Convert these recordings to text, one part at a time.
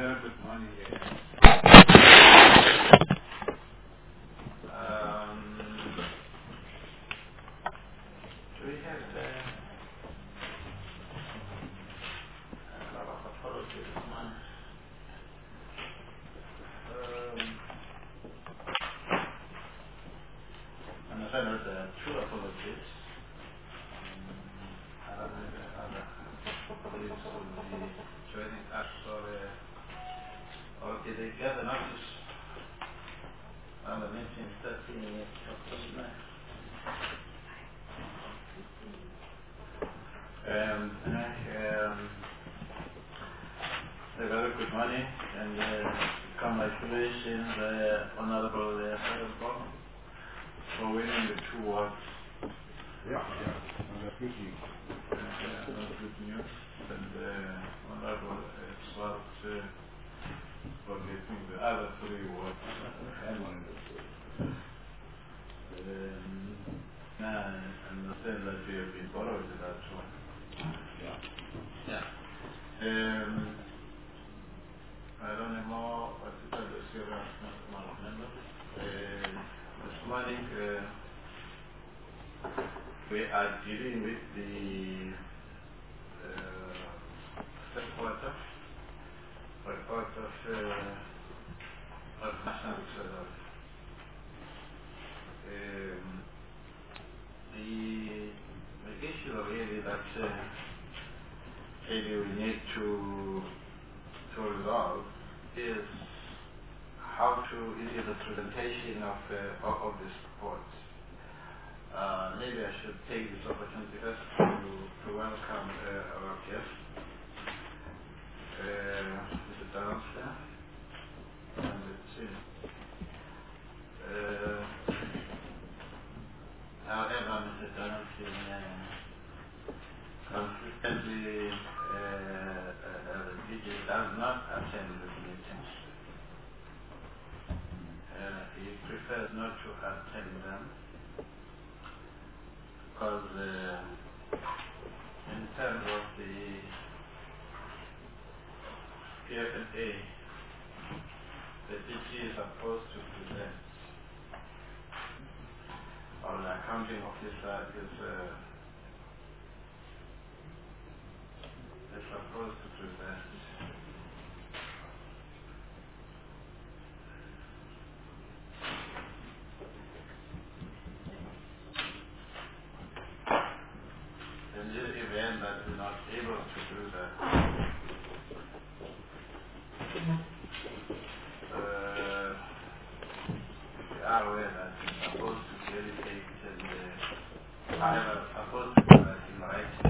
Good morning. Do we have a lot of apology this morning? I'm afraid that there are two apologies. I don't know if the other colleagues will be joining us or did they get the notice on the meeting 13 minutes after midnight? A very good morning and congratulations, Honorable Sadako, for winning the two awards. Yeah, that's good news. That's good news. And Honorable Swart for getting the other three awards. I understand that we have been borrowed that one. Yeah. I don't know more particular serious members. This morning we are dealing with the third quarter report of National Reserve. The issue really that maybe we need to resolve is how to issue the presentation of this report. Maybe I should take this opportunity first to welcome our guest, Mr. Donaldson, and the team. However, Mr. Donaldson consistently does not attend the meetings. He prefers not to attend them because in terms of the PFA, the DG is supposed to present, or the accounting officer is supposed to present. In the event that we're not able to do that, we are aware that we're supposed to dedicate and however, supposed to do that in writing.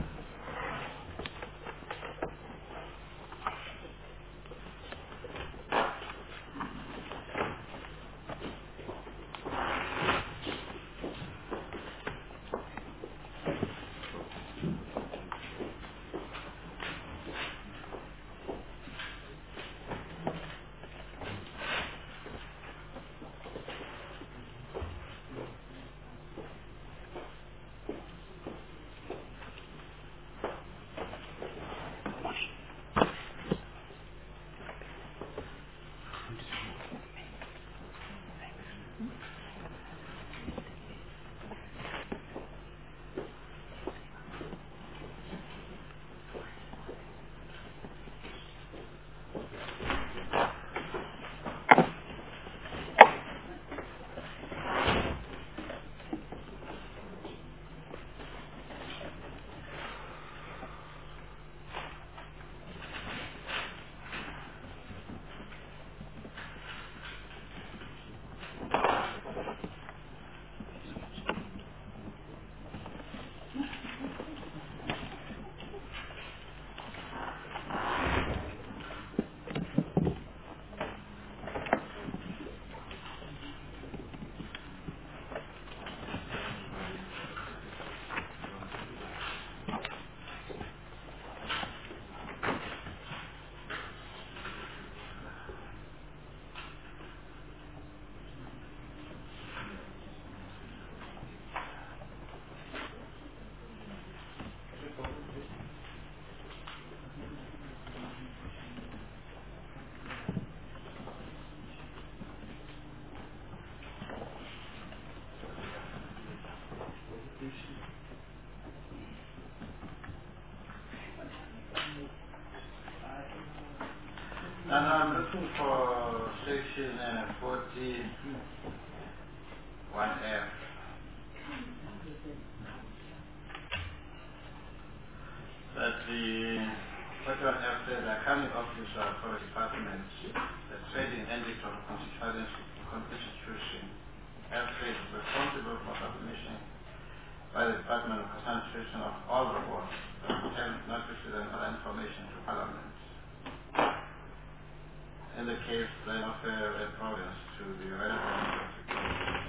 And I'm looking for section 41F. That the 41F says the accounting officer for the department, the trading entity of constitution, F3 is responsible for submission by the Department of Constitution of all reports, notices and other information to Parliament. In the case then of reference to the relevant prosecution.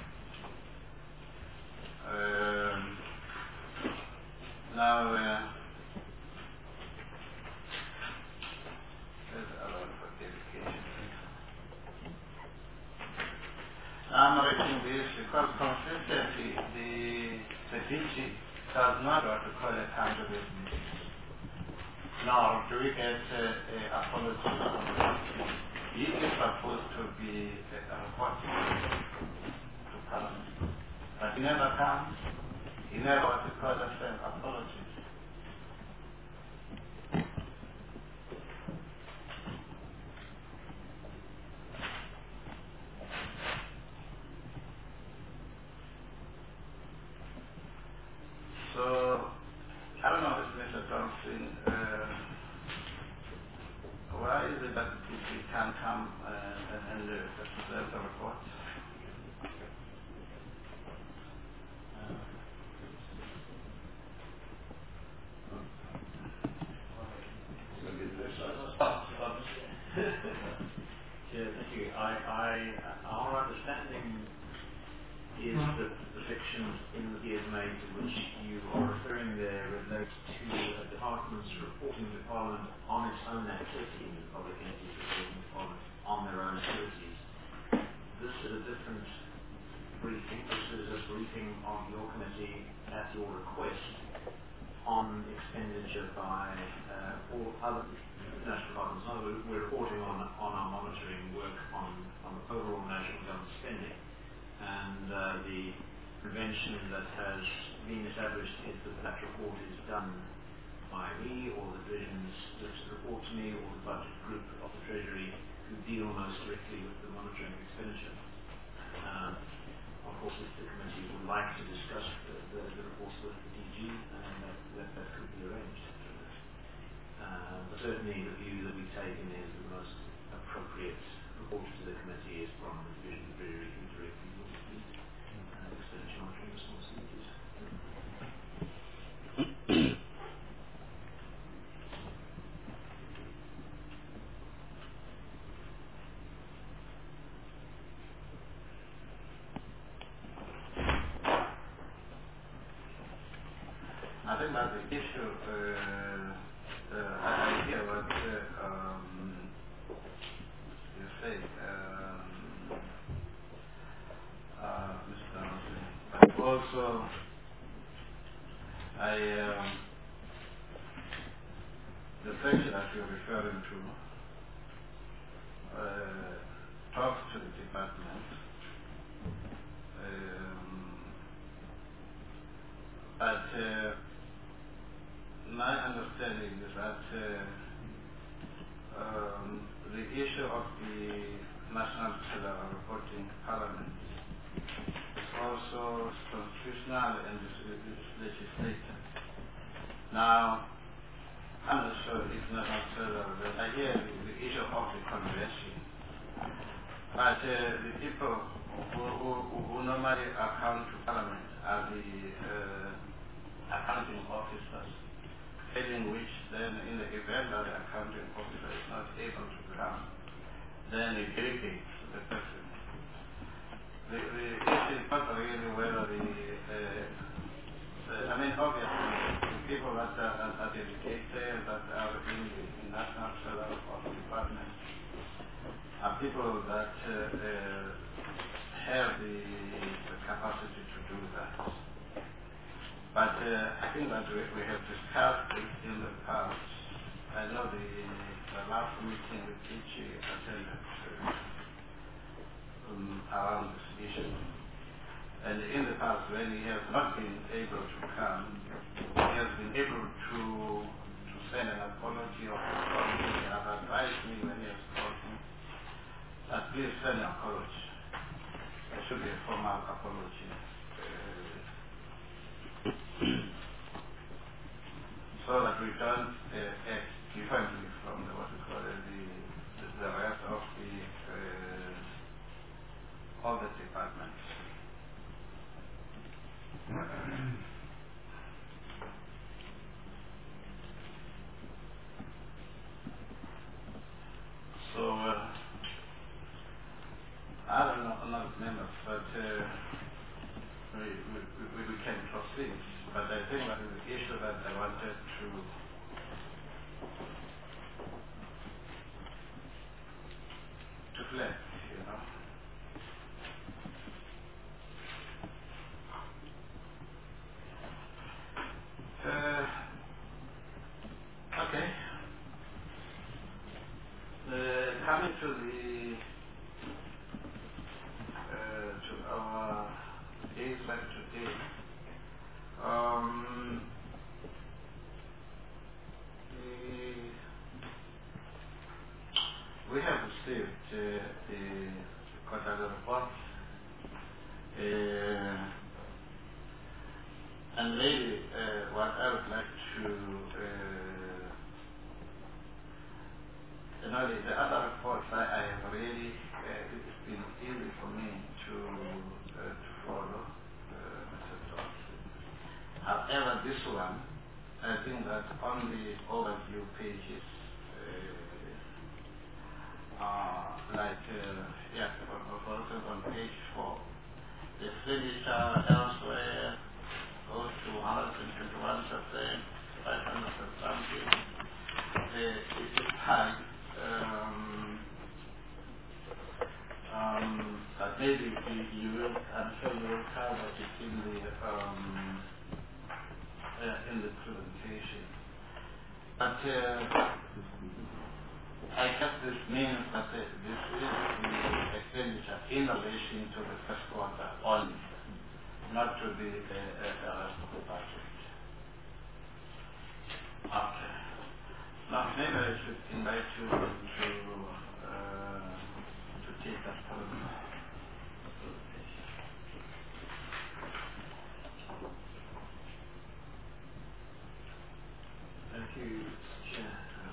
Now, there's other for dedication. I'm reading this because consistently the DG does not want to call account of this meeting. Now, do we get an apology? He is supposed to be reporting to Parliament, but he never comes. He never wants to call us an apology. So, I don't know if Mr. Thompson, why is it that we can't come and present the report? Yeah, thank you. Our understanding is that the sections in the PSMA to which you are referring there relate to a department's reporting to Parliament on its own activities, public entities reporting to Parliament on their own activities. This is a different briefing. This is a briefing of your committee at your request on expenditure by all other national departments. We're reporting on our monitoring work on overall national government spending. And the convention that has been established is that report is done by me or the divisions that report to me or the budget group of the Treasury who deal most directly with the monitoring of expenditure. Of course, if the committee would like to discuss the reports with the DG, that could be arranged. But certainly the view that we've taken is the most appropriate report to the committee is from the division of the Treasury who directly deals with the expenditure monitoring responsibilities. I think that the issue, I hear what you say, Mr. Thompson. But also, the section that you're referring to talks to the department. But my understanding is that the issue of the National Treasury reporting to Parliament is also constitutional and legislative. Now, I'm not sure if National Treasury, but I hear the issue of the convention. But the people who normally account to Parliament are the accounting officers, failing which then in the event that the accounting officer is not able to come, then it delegates the person. The issue is not really whether obviously the people that are dedicated, that are in the national treasury of the department, are people that have the capacity to do that. But I think that we have discussed this in the past. I know the last meeting with DG attended around this issue. And in the past, when he has not been able to come, he has been able to send an apology or he has advised me when he has called please send an apology. There should be a formal apology. So that we don't act differently from what we call the rest of all the departments. So I don't know enough members, but we can proceed. But I think that is the issue that I wanted to flag, you know. Okay. Coming to our days like today, we have received the quarterly report, and maybe what I would like to the other reports I have really, it's been easy for me to follow, Mr. Thompson. However, this one, I think that on the overview pages, for instance, on page 4, the expenditure elsewhere goes to 121%, 500 and something. It's high. But maybe you will, I'm sure you will cover it in the presentation. But I guess this means that this is the expenditure in relation to the first quarter only, not to the rest of the budget. Okay. Now, maybe I should invite you to take that further. Thank you, Chair.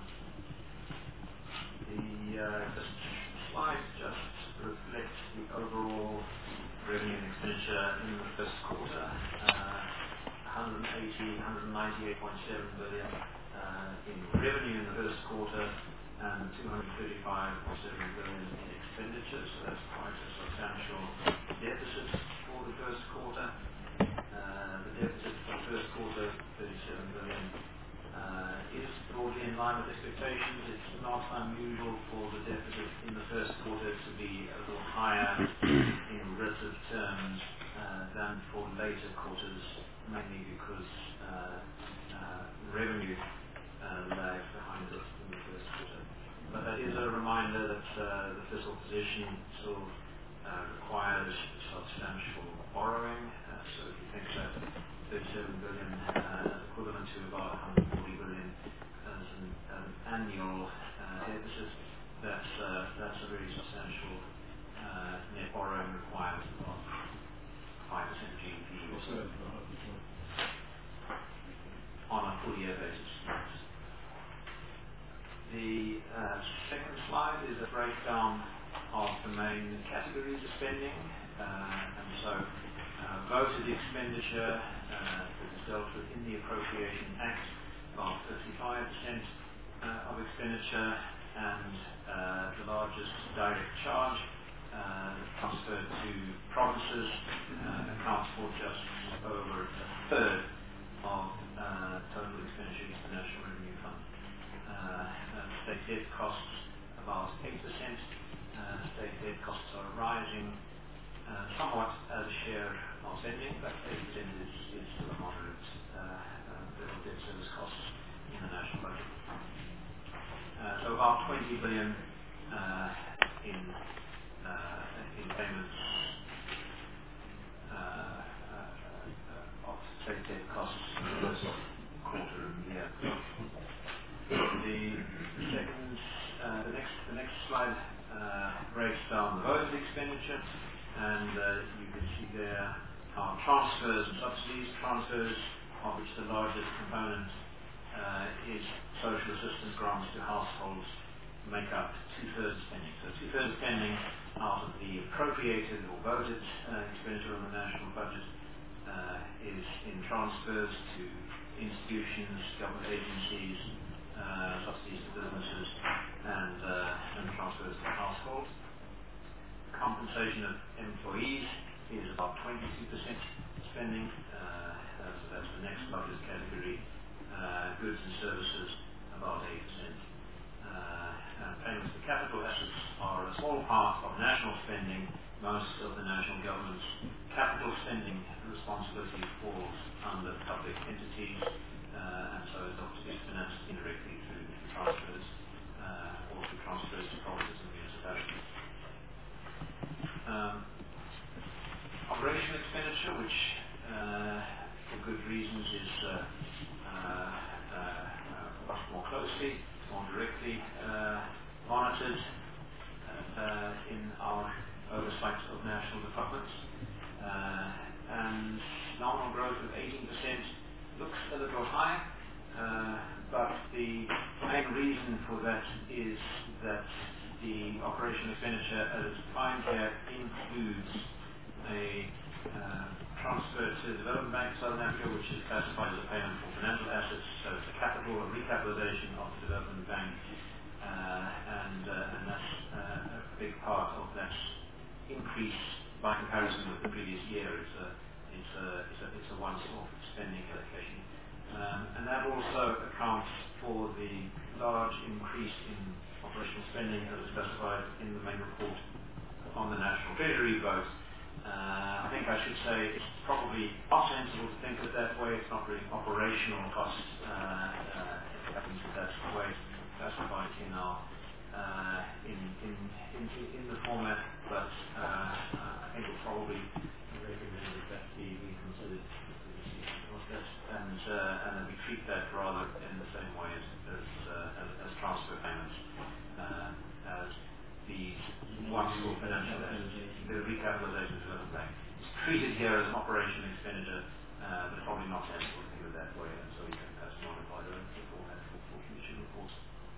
The slide just reflects the overall revenue and expenditure in the first quarter. 198.7 billion in revenue in the first quarter and 235.7 billion in expenditure. So that's quite a substantial deficit for the first quarter. The deficit for the first quarter, 37 billion, is broadly in line with expectations. It's not unusual for the deficit in the first quarter to be a little higher in relative terms than for later quarters, mainly because revenue lags behind it in the first quarter. But that is a reminder that the fiscal position still requires substantial borrowing. So if you think that 37 billion equivalent to about 140 billion as an annual deficit, that's a very substantial net borrowing requirement of 5% GDP on a full year basis. The second slide is a breakdown of the main categories of spending, and so voted expenditure that is dealt with in the Appropriation Act, about 55% of expenditure, and the largest direct charge transferred to provinces accounts for just over a third of total expenditure against the National Revenue Fund. State debt costs about 8%. State debt costs are rising somewhat as a share of spending, but 8% is still a moderate level debt service costs in the national budget. So about 20 billion in payments of state debt costs in the first quarter of the year. The next slide breaks down the voted expenditure, and you can see there our transfers and subsidies. Transfers, of which the largest component is social assistance grants to households, make up two-thirds of spending. So two-thirds of spending out of the appropriated or voted expenditure on the national budget is in transfers to institutions, government agencies, subsidies to businesses, and transfers to households. Compensation of employees is about 22% spending, so that's the next largest category. Goods and services, about 8%. Payments to capital assets are a small part of national spending. Most of the national government's capital spending responsibility falls under public entities, and so is obviously financed indirectly through transfers or through transfers to provinces and municipalities. Operational expenditure, which for good reasons is watched more closely, more directly monitored in our oversight of national departments. And nominal growth of 18% looks a little high, but the main reason for that is that the operational expenditure as it's defined here includes a transfer to the Development Bank of Southern Africa, which is classified as a payment for financial assets, so it's a capital or recapitalization of the Development Bank, and that's a big part of that increase by comparison with the previous year. It's a once-off spending allocation, and that also accounts for the large increase in operational spending as specified in the main report on the National Treasury vote. I think I should say it's probably not sensible to think of it that way. It's not really operational costs. That's the way it's classified in our in the format, but I think it's probably recommended that be reconsidered and that we treat that rather in the same way as transfer payments, as the once-off financial assets. The recapitalization of the Development Bank is treated here as an operational expenditure, but it's probably not sensible to think of it that way, and so we can perhaps modify the format for future reports.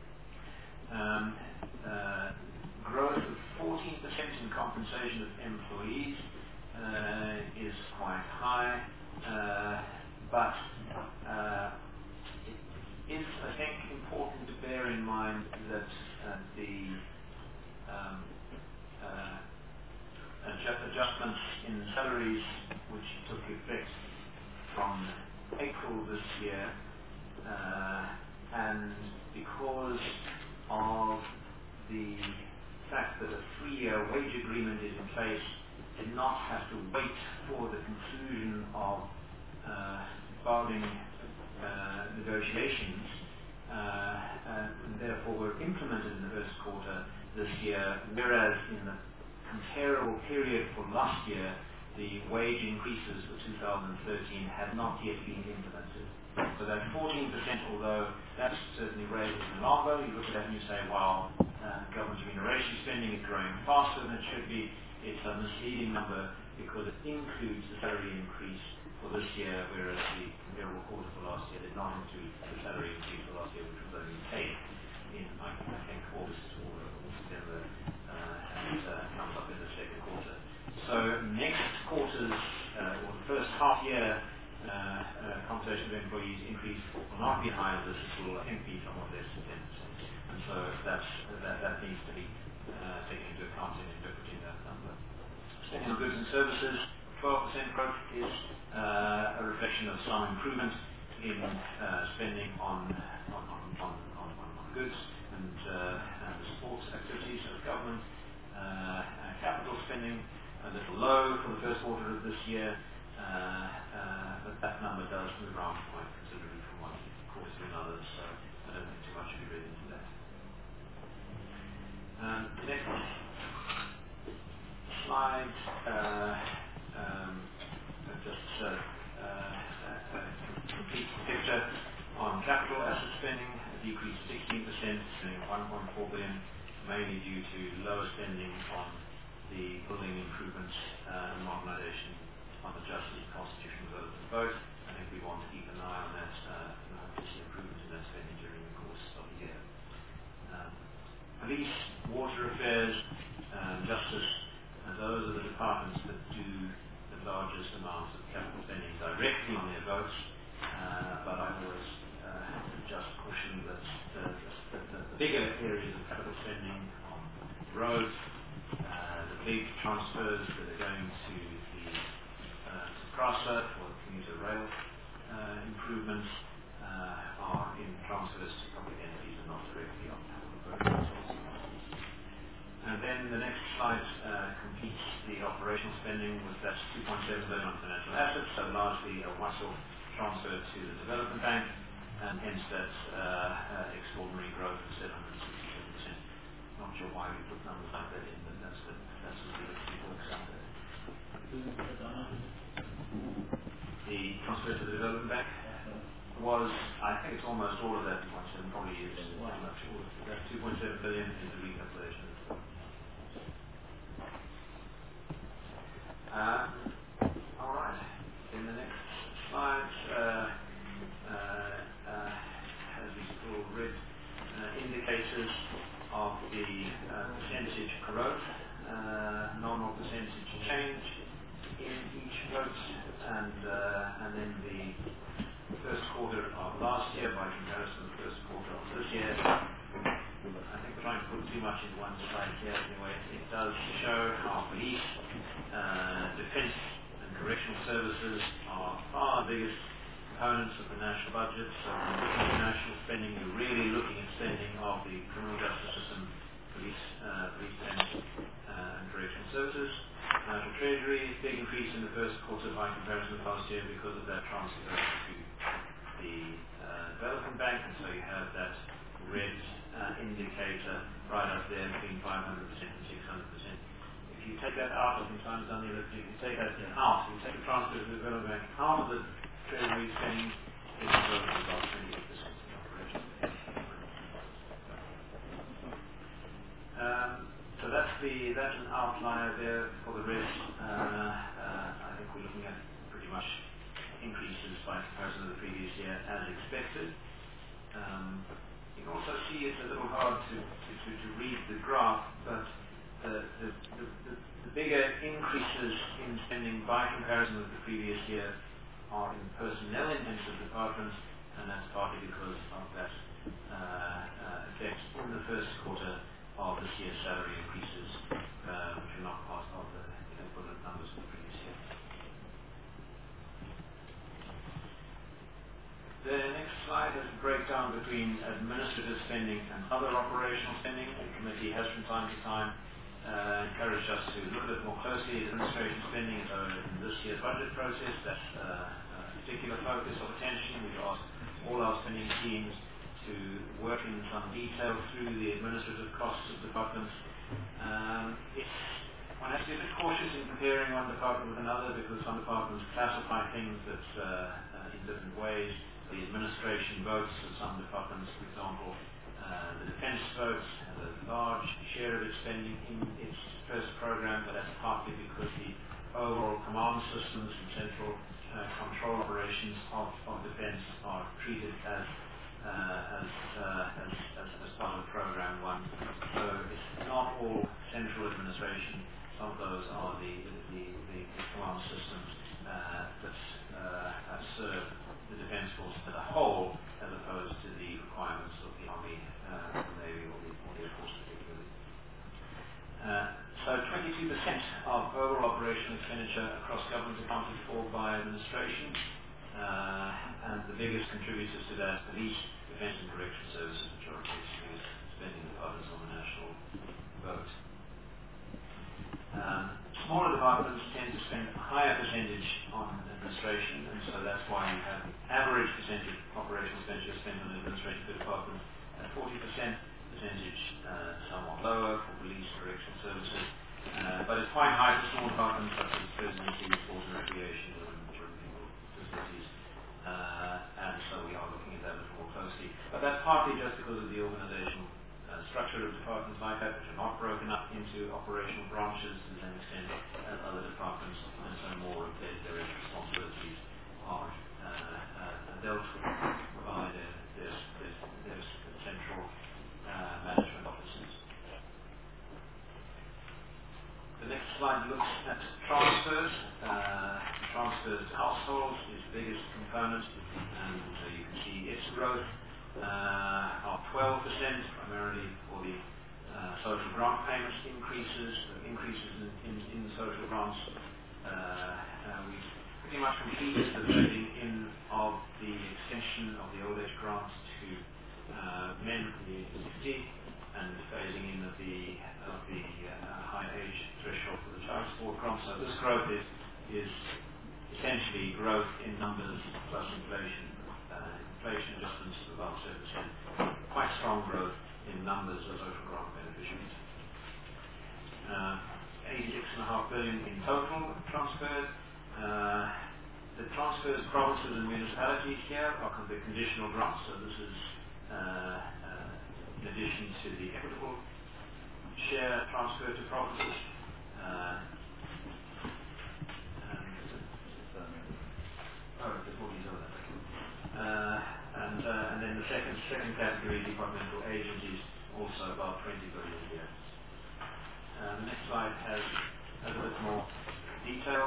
Growth of 14% in compensation of employees is quite high, but it is, I think, important to bear in mind that the adjustments in salaries which took effect from April this year, and because of the fact that a 3-year wage agreement is in place, did not have to wait for the conclusion of bargaining negotiations, and therefore were implemented in the first quarter this year, whereas in the comparable period for last year, the wage increases for 2013 had not yet been implemented. So that 14%, although that's certainly raised an alarm bell, you look at that and you say, wow, government remuneration spending is growing faster than it should be. It's a misleading number because it includes the salary increase for this year, whereas the comparable quarter for last year did not include the salary increase for last year, which was only paid in, I think, August or September, and comes up in the second quarter. So next quarter's, or the first half year, compensation of employees increase will not be higher. This will, I think, be somewhat less than 10%. And so that needs to be taken into account in interpreting that number. Spending on goods and services, 12% growth is a reflection of some improvement in spending on goods and the support activities of government. Capital spending a little low for the first quarter of this year, but that number does move around quite considerably from one quarter to another, so I don't think too much should be read into that. Next slide, just complete the picture on capital asset spending, a decrease of 16%, spending 1.4 billion mainly due to lower spending on the building improvements and modernization on the justice and constitutional development both. I think we want to keep an eye on that and hope to see improvements in that spending during the course of the year. Police, water affairs, justice, and those are the departments that do the largest amounts of capital spending directly on their votes. But I always just caution that the bigger areas of capital spending on roads, the big transfers that are going to the PRASA for commuter rail improvements are in transfers to public entities and not directly on public roads. And then the next slide completes the operational spending with that 2.7 billion on financial assets, so largely a once-off transfer to the development bank, and hence that extraordinary growth of 767%. Not sure why we put numbers like that in, but that's what it works out at. The transfer to the development bank was, I think it's almost all of that 2.7, probably is pretty much all of that 2.7 billion is the recalculation. All right. In the next slide, as we saw, red indicators of the percentage growth, nominal percentage change in each vote, and then the first quarter of last year by comparison to the first quarter of this year. I think we're trying to put too much in one slide here. Anyway, it does show how police, defence and correctional services are far the biggest components of the national budget. So when you're looking at national spending, you're really looking at spending of the criminal justice system, police, defence and correctional services. National Treasury, big increase in the first quarter by comparison with last year because of that transfer to the development bank, and so you have that red indicator right up there between 500% and 600%. If you take that out, I think Simon's done the electric, if you take that out, you take the transfer to the development bank out of the Treasury spending, it's growth of about 28% in operation. So that's an outlier there for the rest. I think we're looking at pretty much increases by comparison to the previous year as expected. You can also see it's a little hard to read the graph, but the bigger increases in spending by comparison with the previous year are in personnel intensive departments, and that's partly because of that effect in the first quarter of this year's salary increases, which are not part of the equivalent numbers for the previous year. The next slide has a breakdown between administrative spending and other operational spending. The committee has from time to time encouraged us to look at it more closely. Administration spending is in this year's budget process. That's a particular focus of attention. We've asked all our spending teams to work in some detail through the administrative costs of departments. One has to be a bit cautious in comparing one department with another because some departments classify things that in different ways. The administration votes of some departments, for example, the defence votes has a large share of its spending in its first program, but that's partly because the overall command systems and central control operations of defence are treated as part of program one. So it's not all central administration. Some of those are the command systems that serve the defence force as a whole, as opposed to the requirements of the Army, the Navy, or the Air Force particularly. So 22% of overall operational expenditure across government accounted for by administration, and the biggest contributors to that, police, defence and correctional services, which are basically spending departments on the national vote. Smaller departments tend to spend a higher percentage on administration, and so that's why you have the average percentage of operational expenditure spent on administration per department at 40%, percentage somewhat lower for police, correctional services, but it's quite high for small departments such as presidency, sport and recreation, and facilities, and so we are looking at that a little more closely. But that's partly just because of the organizational structure of departments like that, which are not broken up into operational branches to the same extent as other departments, and so more of their direct responsibilities are dealt with by their central management offices. The next slide looks at transfers. Transfers to households is the biggest component, and you can see its growth of 12%, primarily for the social grant payments increases in social grants. We've pretty much completed the phasing in of the extension of the old age grants to men from the age of 60, and phasing in of the high age threshold for the child support grant. So this growth is essentially growth in numbers plus inflation. Inflation adjustments of about 7%. Quite strong growth in numbers of social grant beneficiaries. 86.5 billion in total transferred. The transfers to provinces and municipalities here are the conditional grants, so this is in addition to the equitable share transfer to provinces. And then the second category, departmental agencies, also about 20 billion a year. The next slide has a bit more detail.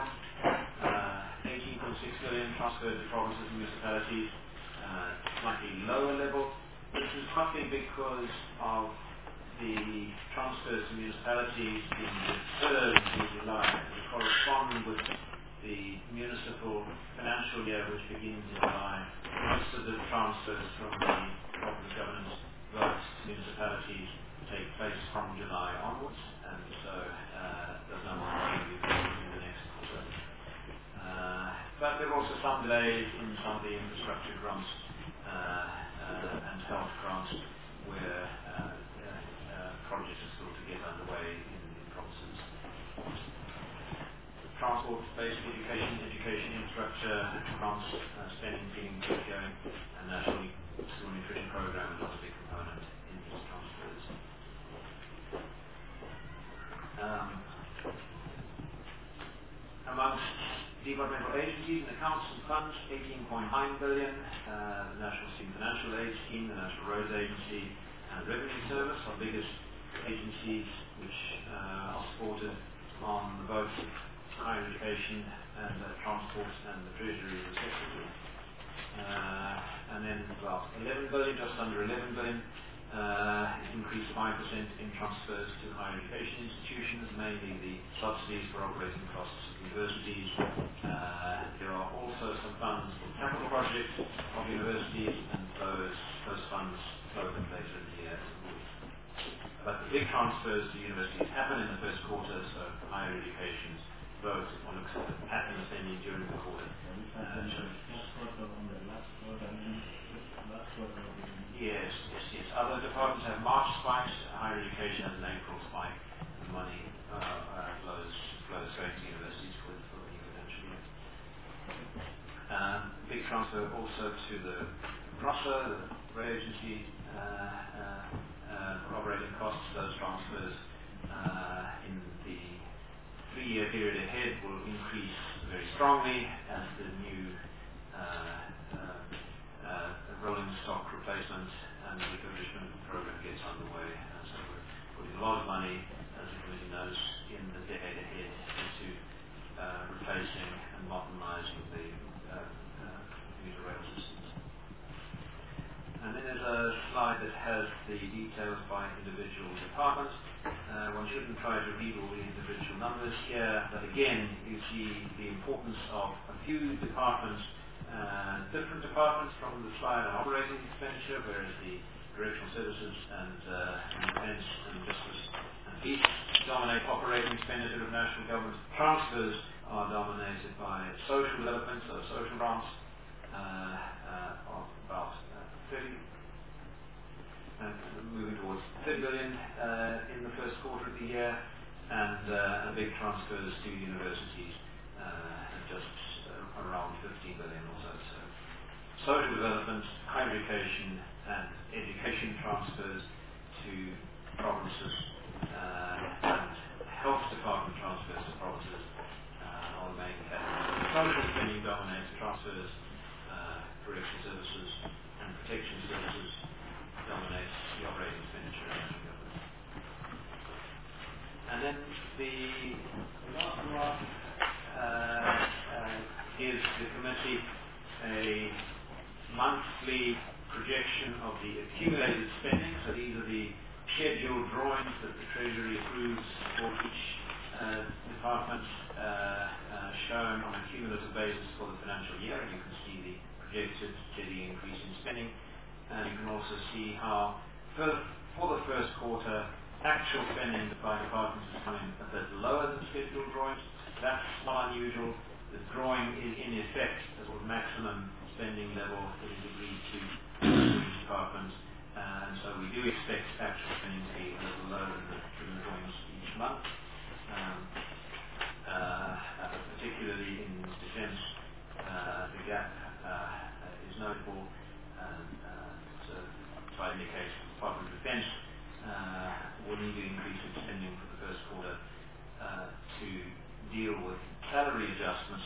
18.6 billion transferred to provinces and municipalities, slightly lower level. This is partly because of the transfers to municipalities being deferred to July, and correspond with the municipal financial year, which begins in July. Most of the transfers from the province governance votes to municipalities take place from July onwards, and so those numbers will be in the next quarter. But there are also some delays in some of the infrastructure grants and health grants where projects are still to get underway in provinces. Transport, basic education infrastructure, grants, spending being kept going, and national school nutrition program is another big component in these transfers. Amongst departmental agencies and accounts and funds, 18.9 billion, the National Student Financial Aid Scheme, the National Roads Agency, and Revenue Service are biggest agencies which are supported on both higher education and transport and the treasury respectively. And then about 11 billion, just under 11 billion, increased 5% in transfers to higher education institutions, mainly the subsidies for operating costs of universities. There are also some funds for capital projects of universities, and those funds flow in later in the year. But the big transfers to universities happen in the first quarter, so higher education vote, if one looks at the pattern of spending during the quarter. Yes. Other departments have March spikes, higher education has an April spike, and money flows going to universities for the new financial year. Big transfer also to the PROSA, the Rail Agency, for operating costs. Those transfers in the 3-year period ahead will increase very strongly as the new rolling stock replacement and refurbishment program gets underway. And so we're putting a lot of money, as the committee knows, in the decade ahead into replacing and modernising the commuter rail systems. And then there's a slide that has the details by individual department. One shouldn't try to read all the individual numbers here, but again, you see the importance of a few departments, different departments from the slide on operating expenditure, whereas the directional services and defence and justice and peace dominate operating expenditure of national government. Transfers are dominated by social development, so social grants of about moving towards 30 billion in the first quarter of the year, and big transfers to universities just around 15 billion or so. So social development, higher education, and education transfers to to provinces and health department transfers to provinces are the main categories. Social spending dominates transfers, correction services and protection services dominates the operating expenditure of national government. And then the last graph gives the committee a monthly projection of the accumulated spending. So these are the scheduled drawings that the Treasury approves for each department, shown on a cumulative basis for the financial year. And you can see the projected steady increase in spending. And you can also see how for the first quarter, actual spending by departments is coming a bit lower than scheduled drawings. That's not unusual. The drawing is in effect the sort of maximum spending level that is agreed to each department. And so we do expect actual spending to be a little lower than the drawings each month. Particularly in defence, the gap is notable. So I indicate the Department of Defence will need to increase its spending for the first quarter to deal with salary adjustments.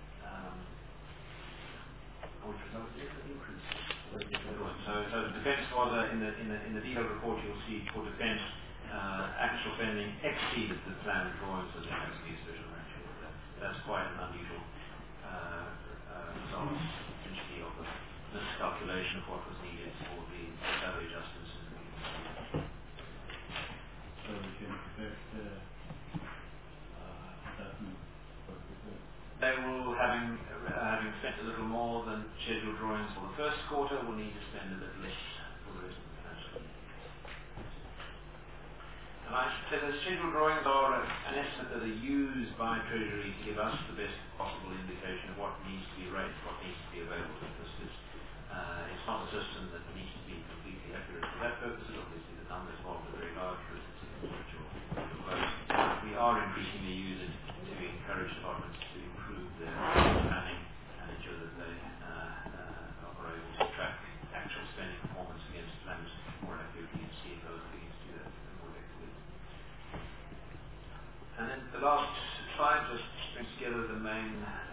So defence was in the detailed report you'll see for defence actual spending exceeded the planned drawings of the NXT special ratio. That's quite an unusual result, essentially, of the miscalculation of what was needed for the salary adjustments. So we can expect adjustments for the first. They will, having spent a little more than scheduled drawings for the first quarter, will need to spend a bit less for the rest of the financial year. And I should say that scheduled drawings are an estimate that are used by Treasury to give us the best possible indication of what needs to be raised, what needs to be available. Because it's not a system that needs to be completely accurate for that purpose. Obviously, the numbers involved are very large, but it's we are increasingly using it to encourage departments to improve their planning and ensure that they are able to track actual spending performance against plans more accurately and see if those are beginning to do that more effectively. And then the last slide just brings together the main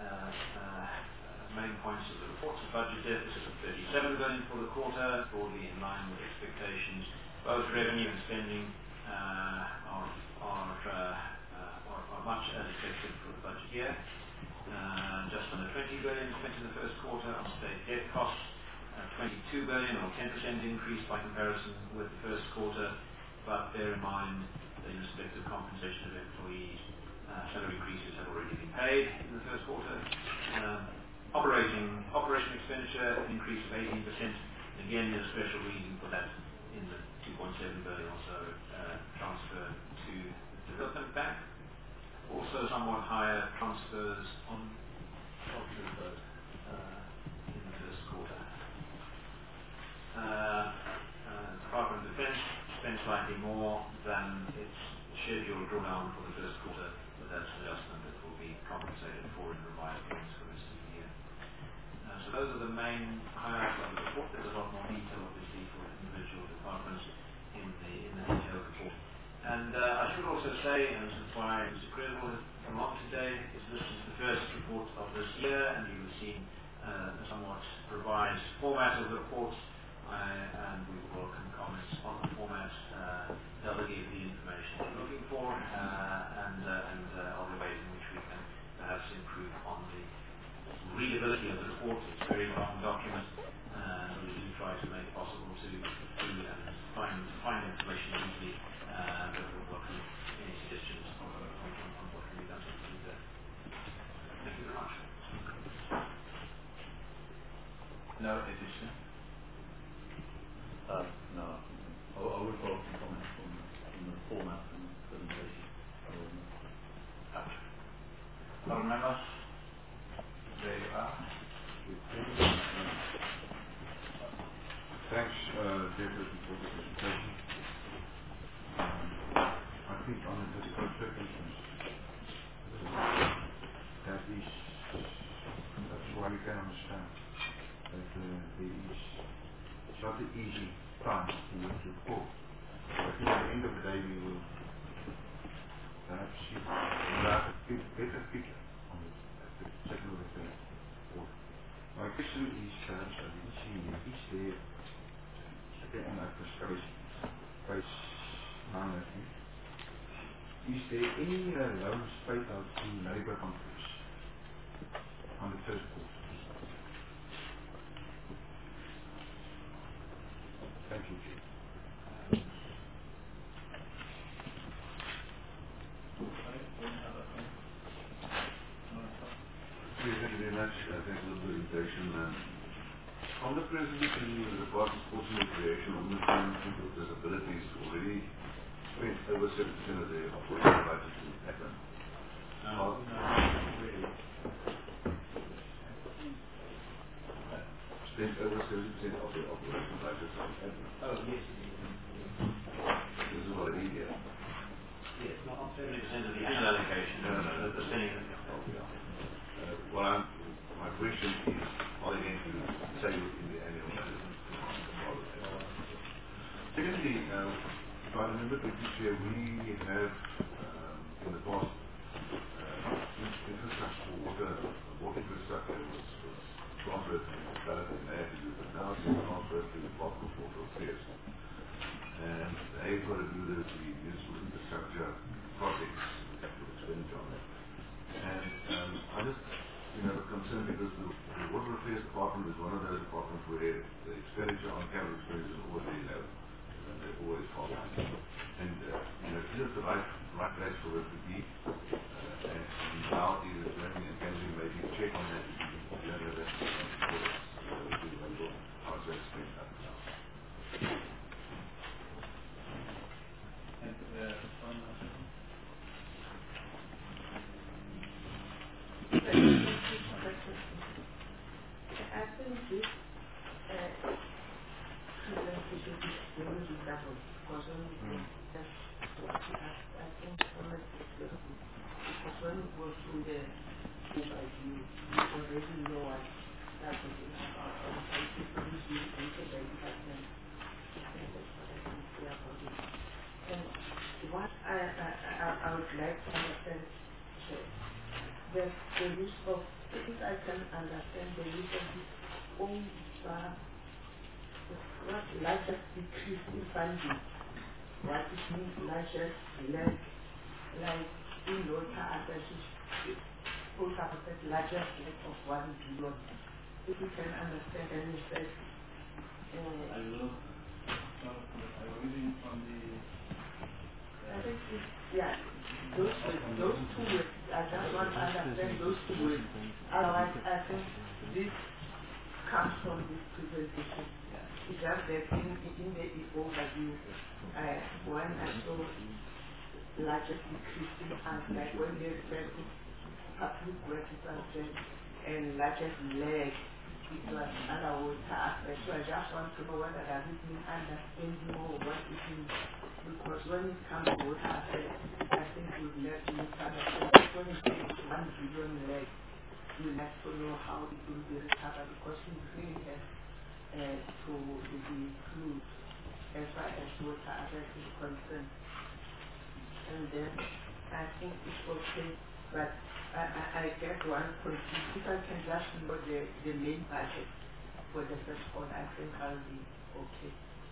points of the report. The budget deficit of 37 billion for the quarter, broadly in line with expectations. Both revenue and spending are much as expected for the budget year. Just under 20 billion spent in the first quarter on state debt costs, 22 billion or 10% increase by comparison with the first quarter, but bear in mind that in respect of compensation of employees, salary increases have already been paid in the first quarter. Operation expenditure increase of 18%. Again, there's a special reason for that in the 2.7 billion or so transfer to the Development Bank. Also somewhat higher transfers on in the first quarter. Department of Defence spent slightly more than its scheduled drawdown for the first quarter, but that's an adjustment that will be compensated for in revised plans for the rest of the year. So those are the main highlights of the report. There's a lot more detail, obviously, for individual departments in the detailed report. And I should also say, and this is why Mr. Credible has come along today, is this is the first report of this year, and you will see a somewhat revised format of the report, and we will welcome comments on the format. They'll give the information you're looking for, and other ways in which we can perhaps improve on the readability of the report. It's a very long document, and we do try to make it possible to find information easily. But we'll welcome any suggestions on what can be done to improve that. Thank you very much. No addition? No. I would welcome comments on the format and presentation. Other members? There you are. Thanks, David, for the presentation. I think under difficult circumstances, that's why you can understand that it's not an easy time to report. So I think at the end of the day we will perhaps see a better picture on this at the second or the third report. My question is perhaps I didn't see here, is there again I page 9 I think. Is there any loans paid out to labour countries on the first quarter? Thank you, Chair. Thank you very much. Thanks for the presentation. On the presentation, the Department of Sports and Recreation on the people with disabilities already spent over 7% of their operating budget to happen. No, really. Spent over 70% of their operating budget on admin. Oh, yes. This is what I need here. Yes, not 70% of the annual allocation. No. The spending. Well, my question is, are they going to say within the annual budget? Secondly, if I remember correctly, Chair, we have in the past infrastructure water infrastructure was transferred to the municipality and they had to do it, but now it's transferred to the Department of Water Affairs. And they've got to do the municipal infrastructure projects, capital expenditure on that. And I just concerned because the Water Affairs Department is one of those departments where the expenditure on capital expenditure is always very low. And they're always far behind. And is it the right place for it to be? And now it is running, and can we maybe check on that if you don't have that for us? Be available. How's that spent up now? I think this presentation is very reasonable because when we get I think honestly because when we go through the overview, you already know what that is about and people usually into the department. I think that's what I can say about it. And what I would like to understand the use of, if I can understand the use of this own what largest decrease in funding, what it means largest leg, like in water assets, both have the largest leg of 1 billion. If you can understand, and you said, I will reading from the I think those two words, I just want to understand those two words. Otherwise, I think this comes from this presentation. It's just that in the overview, when I saw largest decrease in funds, like when they said public works transfer and largest leg, it was underwater aspect. So I just want to know whether does it mean understanding or what it means. Because when it comes to water aspect, I think we'd let you understand. When it takes 1 billion leg, you have to know how it will be recovered because we really have to be included as far as water aspect is concerned. And then I think it's okay, but I get one point. If I can just know the main budget for the first one, I think I'll be okay.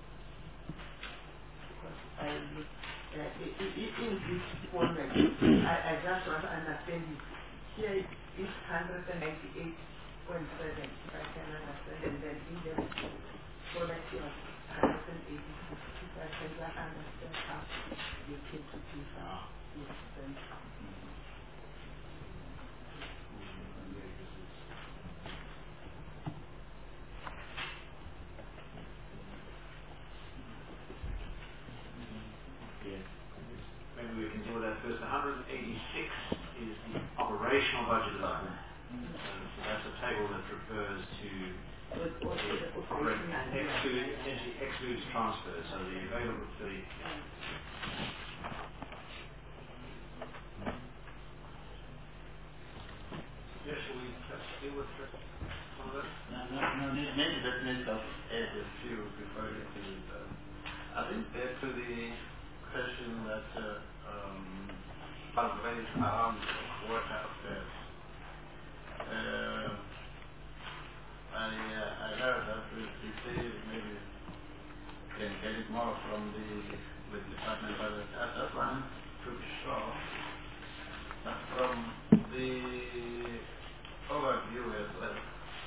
Because I look in this format, I just want to understand it. Here it's 198.7, if I can understand, and then in the format it was 186. If I can just understand how you came to this extent. Maybe we can deal with that first. 186 is the operational budget line. So that's a table that refers to excludes transfers. So the available for the yes, shall we deal with some of that? maybe that makes us add a few before you do I think back to the question that was raised around water affairs. I heard that we say maybe can get it more from the department, but I just want to be sure that from the overview as well,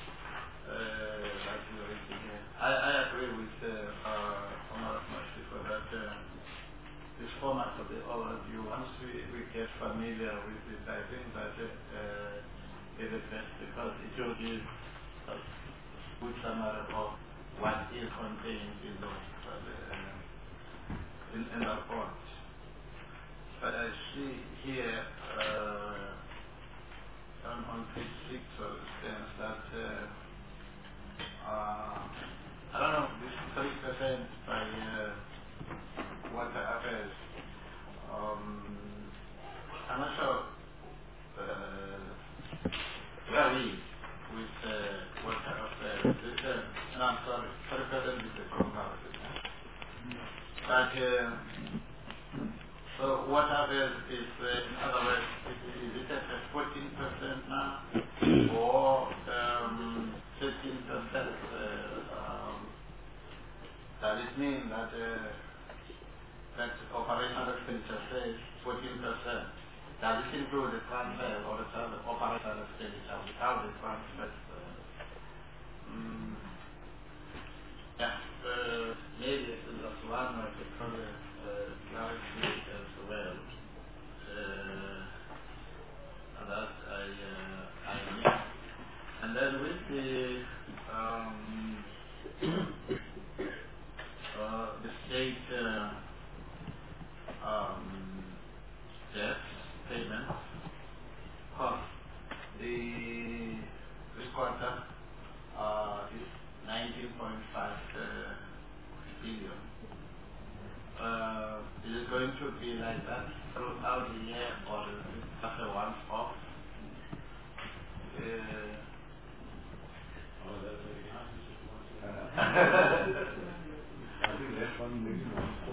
that you raised here, I agree with Omar Mashi for that. This format of the overview, once we get familiar with it, I think that is the best, because it will give a good summary of what is contained in the report. But I see here on page 6 of the stands that I don't know, this 3% by water affairs. I'm not sure where we with water affairs. No, I'm sorry, 3% is the comparison. But so water affairs is, in other words, is it at 14% now, or 13%? Does it mean that that operational expenditure says 14%? Does it include the transfer or the operational expenditure without the transfer? Maybe that's one of the clarity as well. That I need. And then with the state debt payments cost, this quarter is 19.5 billion. Is it going to be like that throughout the year, or is it just a once-off? I think that's one reason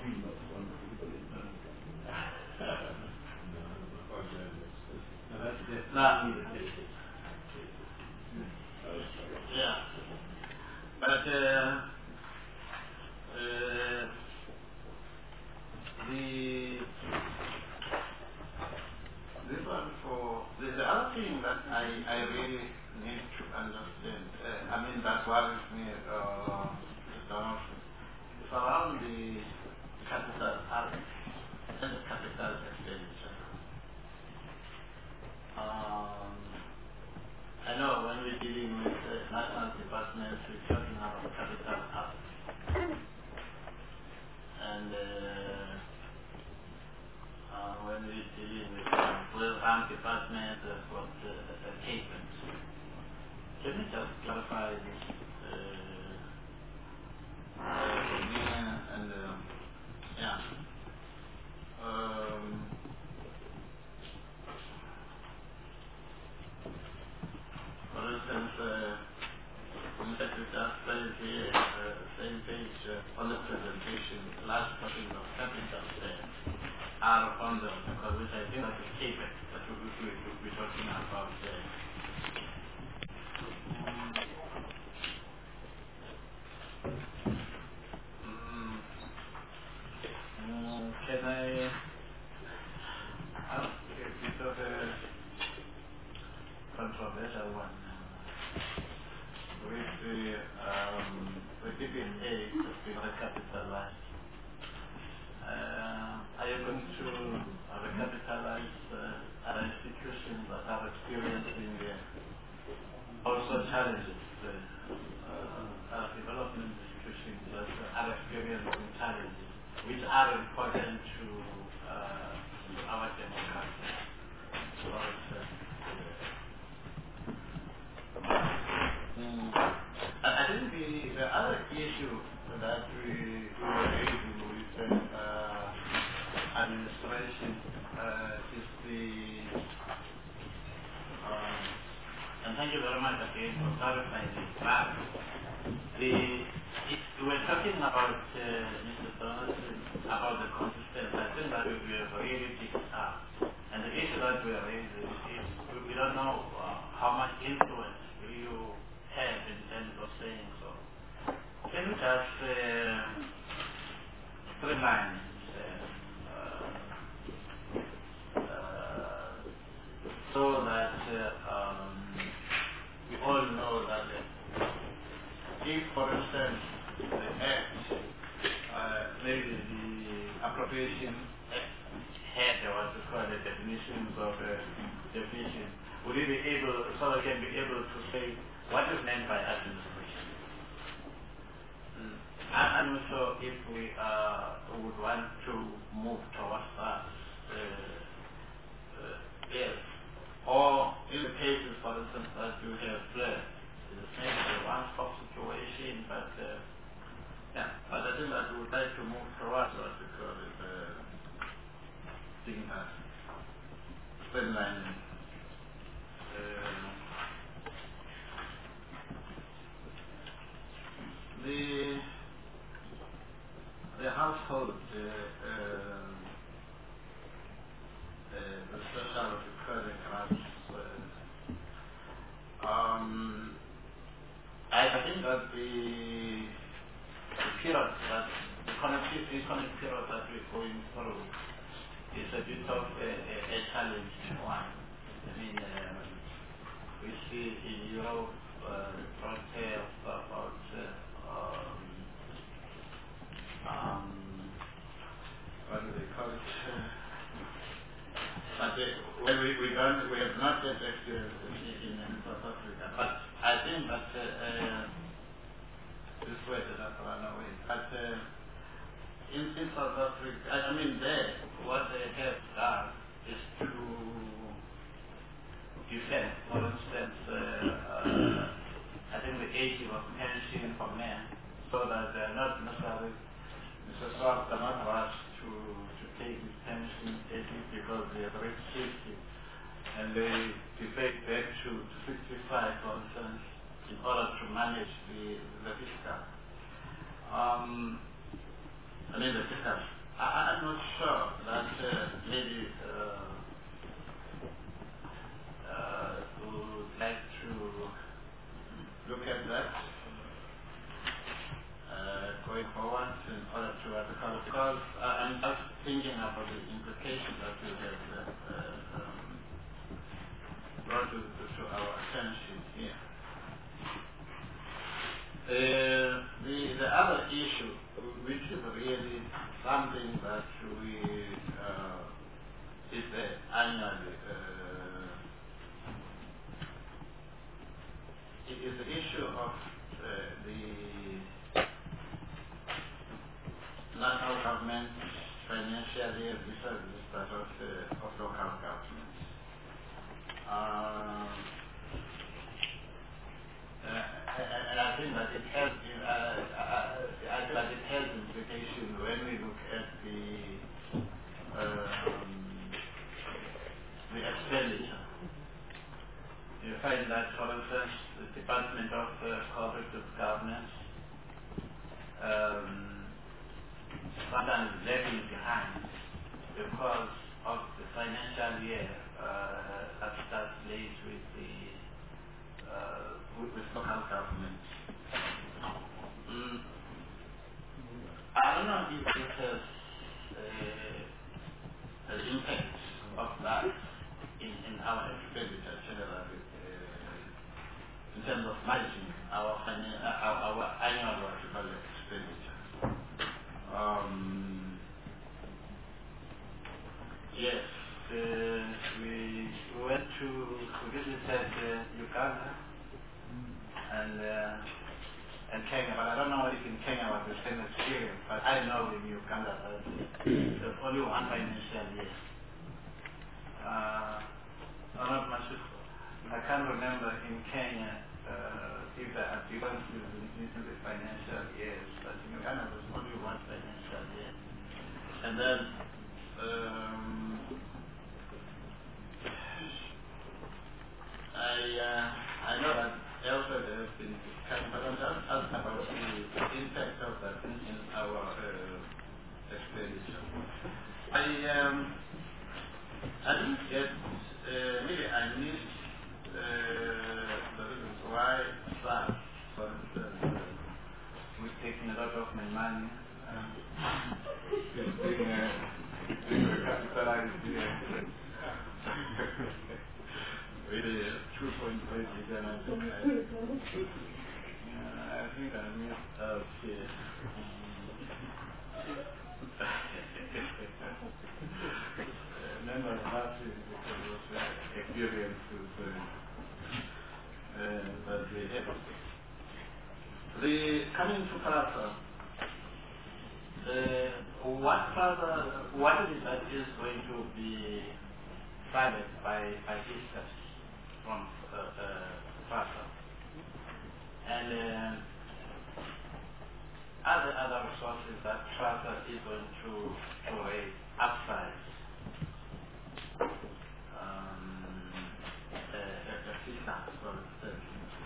yeah. But this one for the other thing that I really need to understand. I mean, that worries me. It's around the capital assets and the capital expenditure. I know when we're dealing with national departments, we're talking about capital assets. And when we're dealing with well-run departments, we've got CAPEX. Can you just clarify this for me? And yeah. For instance, in fact, we just said here, same page on the presentation, last talking of capital spend are on the, because which I think that the CAPEX that we'll be talking about there. Can I ask a bit of a controversial one? With the PPA has been recapitalized. Are you going to recapitalize other institutions that are experiencing also challenges? Development institutions that are experiencing challenges, which are important to our democracy. I think the other issue that we were raising with administration is and thank you very much again for clarifying this. But we're talking about Mr. Thomas about the consistency. I think that we have really picked up. And the issue that we are raising is we don't know how much influence you have in terms of saying so. Can we just streamline so that we all know that if, for instance, the Act, maybe the Appropriation Act had what we call the definitions of definition, would we be able, so we can be able to say what is meant by administration? I'm not sure if we would want to move towards that. Yes. Or in the cases, for instance, that you have flared, it's maybe a one-stop situation, but yeah, but I think that we would like to move towards what we call it streamlining. The household, the social credit cards. I think that the period that the economic period that we're going through is a bit of a challenge one. I mean, we see in Europe protests about what do they call it? But when we have not yet experienced in South Africa. But I think that this way that I run away. But in South Africa, I mean there, what they have done is to defend, for instance, I think the age of pension for men, so that they're not necessarily Mr. Swart cannot rush to take his pension because they have reached 50 and they defect back to 65, for instance, in order to manage the fiscal. I mean the fiscal. I'm not sure that maybe we would like to look at that going forward in order to because I'm just thinking about the implications that we have brought to our attention here. The other issue, which is really something that we is annually, it is the issue of the national government financial year vis-a-vis that of local governments. And I think that it has implication when we look at the expenditure. You find that, for instance, the Department of Cooperative Governance sometimes lagging behind because of the financial year that starts late with local government. I don't know if it has an impact of that in our expenditure generally in terms of managing our annual expenditure. Yes, we went to visit Uganda and Kenya, but I don't know if in Kenya was the same experience, but I know in Uganda that there's only one financial year. Not much. I can't remember in Kenya if there are differences in the financial years, but in Uganda there's only one financial year. And then I know that also there has been discussion, but I'm just asking about the impact of that in our expenditure. I didn't get, maybe I missed the reasons why SARS, for instance, we're taking a lot of my money, being capitalized here. Really, 2.5 billion, I think I missed out here. Remember last week because it was experience that we had. Coming to Plaza, what is it that is going to be private by visitors from Plaza? And other resources that Plaza is going to raise outside assistance, for instance.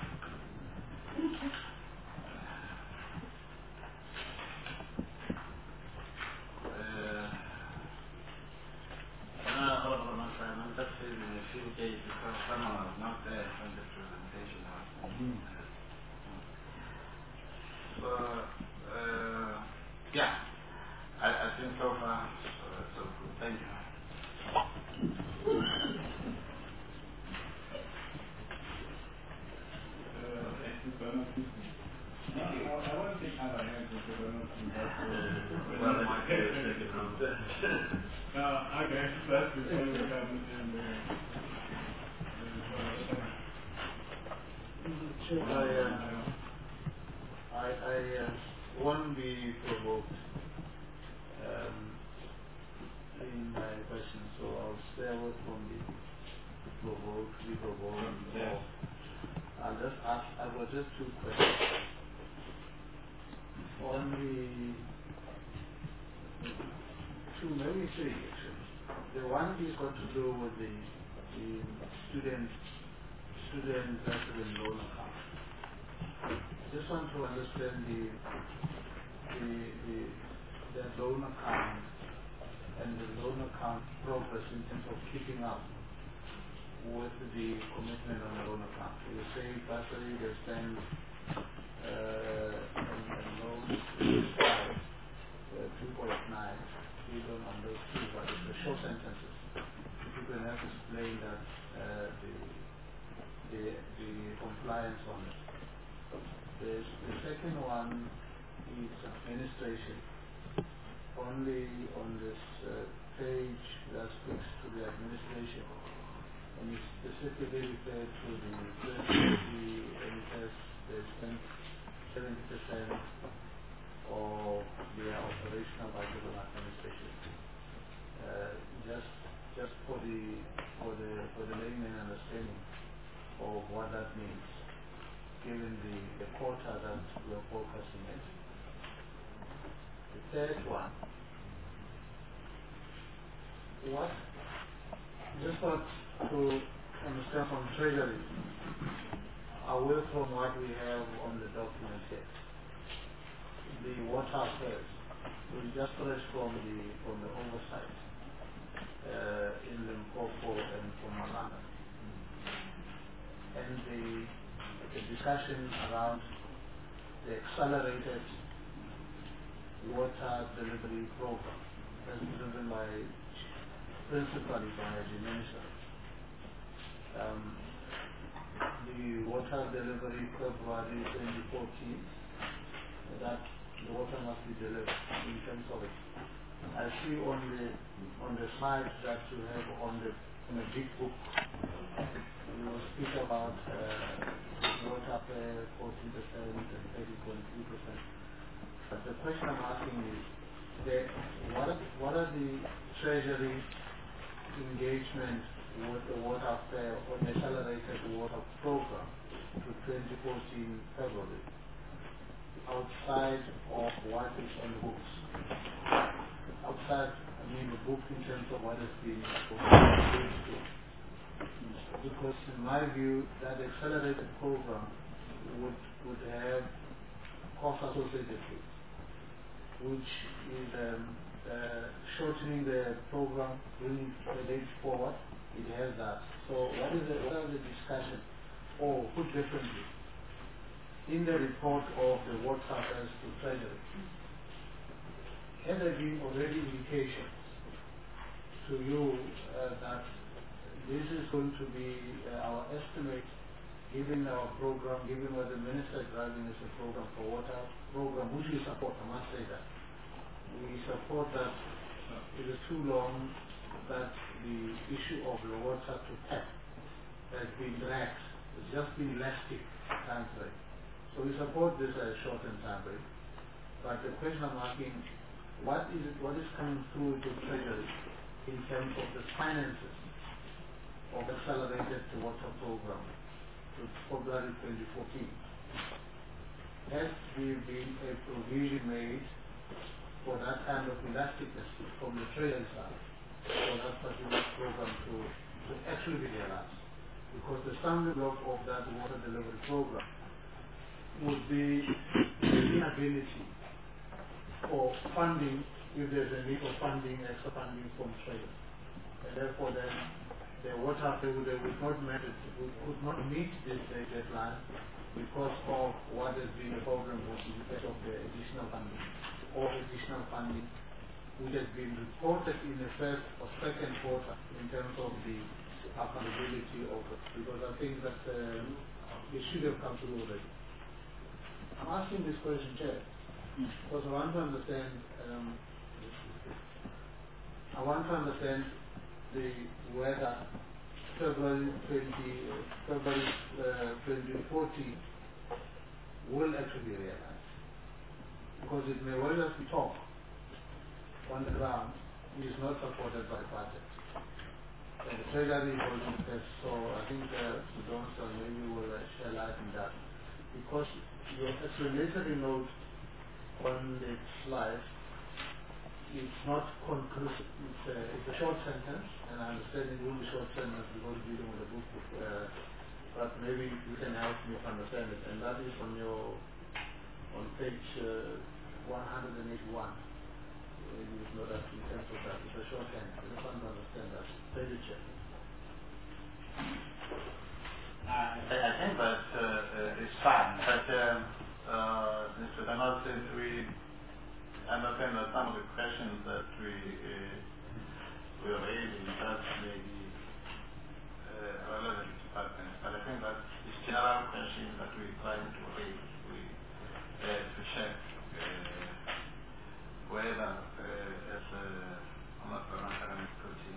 I'm just saying in a few days because someone was not there when the presentation was. So, yeah, I think so far so good. Thank you. I want to take other hands because I'm not involved. Well, I might take it from there. Okay, that's before we come in I won't be provoked in my question, so I'll stay away from the provoked. Yes. I'll just ask, I've got just two questions. On maybe three actually. The one is got to do with the student resident loan account. I just want to understand the loan account and the loan account progress in terms of keeping up with the commitment on the loan account. You say basically they spend and loans 2.9 billion on those two, but it's the short sentences. If you can help explain that the compliance on it. The second one is administration. Only on this page that speaks to the administration, and it specifically referred to the NHS, they spent 70% of their operational budget on administration. Just for the layman understanding of what that means, given the quota that we are focusing at. The third one, just want to understand from Treasury, away from what we have on the document here, the water affairs, we just read from the oversight in Limpopo and Mpumalanga, and the discussion around the accelerated water delivery program that's driven principally by the minister. The water delivery February 2014, that the water must be delivered in terms of it. I see on the slides that you have on the big book, you will speak about water per 14% and 30.3%. But the question I'm asking is, what are the Treasury engagement with the water fair on the accelerated water program to 2014 February, outside of what is on the books? Outside, I mean the book in terms of what has been engaged to. Because in my view, that accelerated program would have costs associated with, which is shortening the program, bringing the dates forward. It has that. So what are the discussion? Or put differently, in the report of the Water Affairs to Treasury, have there been already indications to you that this is going to be our estimate, given our program, given what the Minister is driving as a program for water program, which we support, I must say that. We support that it is too long that the issue of the water to tap has been relaxed. It's just been elastic time frame. So we support this as shortened time frame. But the question I'm asking, what is coming through to Treasury in terms of the finances of accelerated water program to February 2014? Has there been a provision made for that kind of elasticness from the Treasury side for that particular program to actually be realized? Because the stumbling block of that water delivery program would be the inability for funding, if there's a need for funding, extra funding from Treasury. And therefore then the water they would not could not meet this deadline because of what has been a problem with the effect of the additional funding or additional funding which has been reported in the first or second quarter in terms of the accountability of it, because I think that it should have come through already. I'm asking this question, Chair, because I want to understand whether February 2014 will actually be realized, because it may well just be talk on the ground, which is not supported by the budget. And the Treasury is holding the test, so I think Johnson maybe will share light in that. Because your explanatory note on the slide is not conclusive. It's a short sentence, and I understand it will be short sentence because we're dealing with a book, but maybe you can help me to understand it. And that is on page 181. It's not that in terms of that. It's a shorthand. I just want to understand that. Thank you, Chair. I think that it's fine, but Mr. Donald, since we understand that some of the questions that we are raising that may be relevant to departments, but I think that it's general questions that we're trying to raise, to check whether as Honorable putting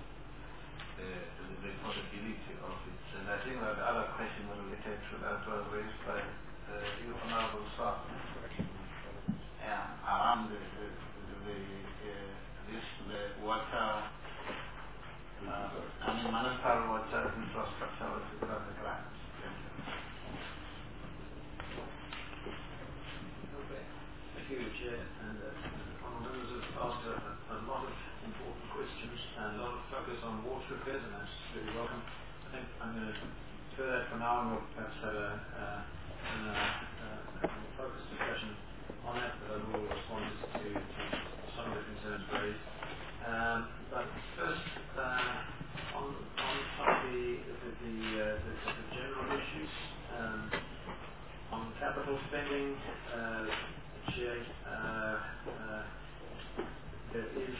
the possibility of it. And I think that the other question related to that was raised by you, Honorable Sir, around the water, municipal water infrastructure with the grants. Thank you. Okay. Thank you, Chair. And honourable members have asked a lot of important questions and a lot of focus on water affairs, and that's really welcome. I think I'm going to defer that for now, and we'll perhaps have a focused discussion on that, but I will respond to some of the concerns raised. But first, on some of the general issues, on capital spending, Chair, there is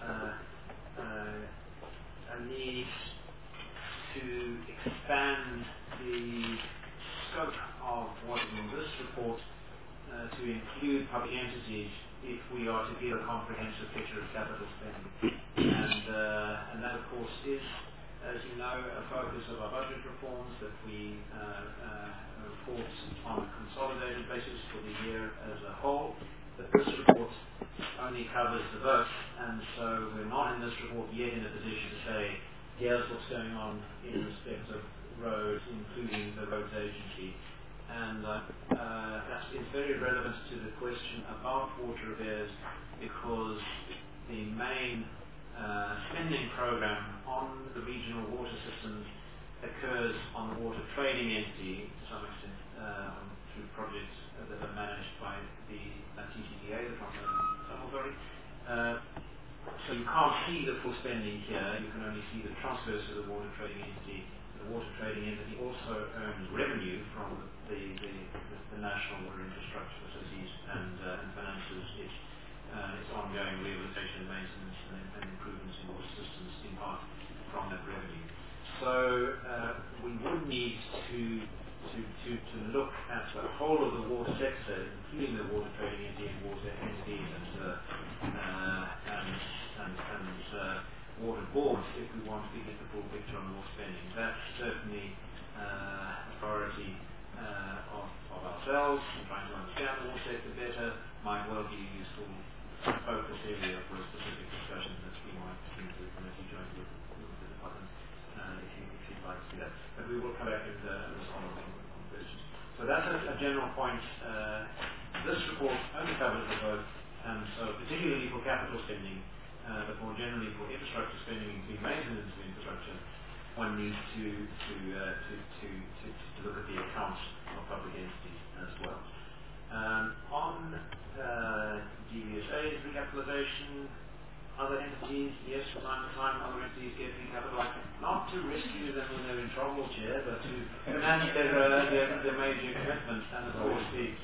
a need to expand the scope of what is in this report to include public entities if we are to give a comprehensive picture of capital spending. And that, of course, is, as you know, a focus of our budget reforms that we report on a consolidated basis for the year as a whole. But this report only covers the vote, and so we're not in this report yet in a position to say, here's what's going on in respect of roads, including the roads agency. And that is very relevant to the question about water affairs, because the main spending program on the regional water systems occurs on the water trading entity to some extent through projects that are managed by the TTDA, the Transnet Authority. So you can't see the full spending here. You can only see the transfers to the water trading entity. The water trading entity also earns revenue from the national water infrastructure facilities and finances its ongoing rehabilitation, maintenance, and improvements in water systems in part from that revenue. So we would need to look at the whole of the water sector, including the water trading entity and water entities and water boards, if we want to get the full picture on water spending. That's certainly a priority of ourselves in trying to understand the water sector better. Might well be a useful focus area for a specific discussion that we might bring to the committee joint with the department if you'd like to do that. But we will come back and respond on questions. So that's a general point. This report only covers the vote, and so particularly for capital spending, but more generally for infrastructure spending, including maintenance of infrastructure, one needs to look at the accounts of public entities as well. On DVSA's recapitalization, other entities, yes, from time to time, other entities get recapitalized, not to rescue them when they're in trouble, Chair, but to finance their major commitments, and of course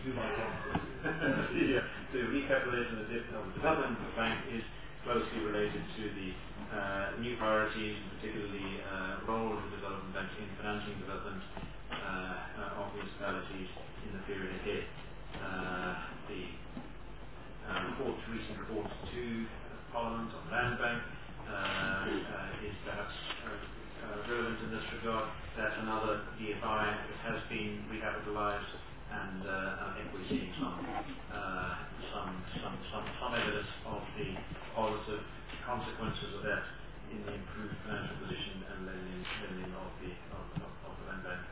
the recapitalization of the development bank is closely related to the new priorities, and particularly role of the development bank in financing development of municipalities in the period ahead. The recent report to Parliament on Land Bank is perhaps relevant in this regard. That's another DFI that has been recapitalized, and I think we're seeing some evidence of the positive consequences of that in the improved financial position and lending of the Land Bank.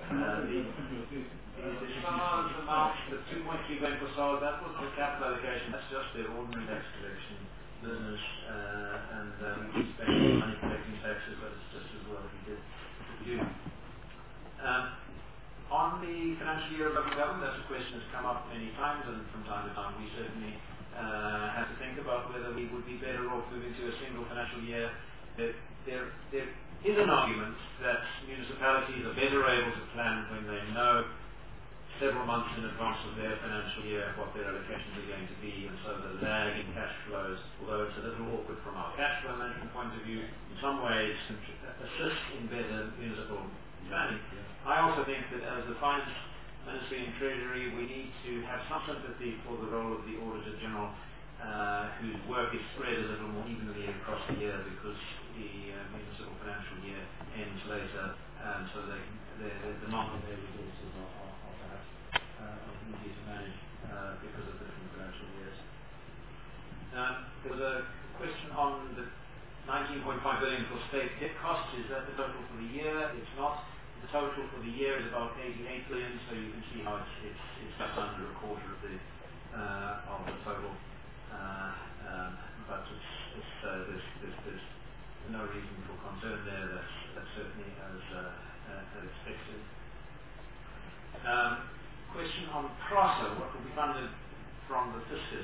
The SARS amount, the 2.3 billion for SARS, that wasn't a capital allocation, that's just their ordinary tax collection business, and we spend money collecting taxes, but it's just as well we did. On the financial year of local government, that's a question that's come up many times, and from time to time we certainly have to think about whether we would be better off moving to a single financial year. There is an argument that municipalities are better able to plan when they know several months in advance of their financial year what their allocations are going to be, and so the lag in cash flows, although it's a little awkward from our cash flow management point of view, in some ways assists in better municipal planning. I also think that as the Finance Ministry and Treasury, we need to have some sympathy for the role of the Auditor General, whose work is spread a little more evenly across the year because the municipal financial year ends later, and so the non-day resources are perhaps easier to manage because of the different financial years. There was a question on the 19.5 billion for state debt costs. Is that the total for the year? It's not. The total for the year is about 88 billion, so you can see how it's just under a quarter of the total. But there's no reason for concern there. That's certainly as expected. Question on PRASA, what will be funded from the fiscus?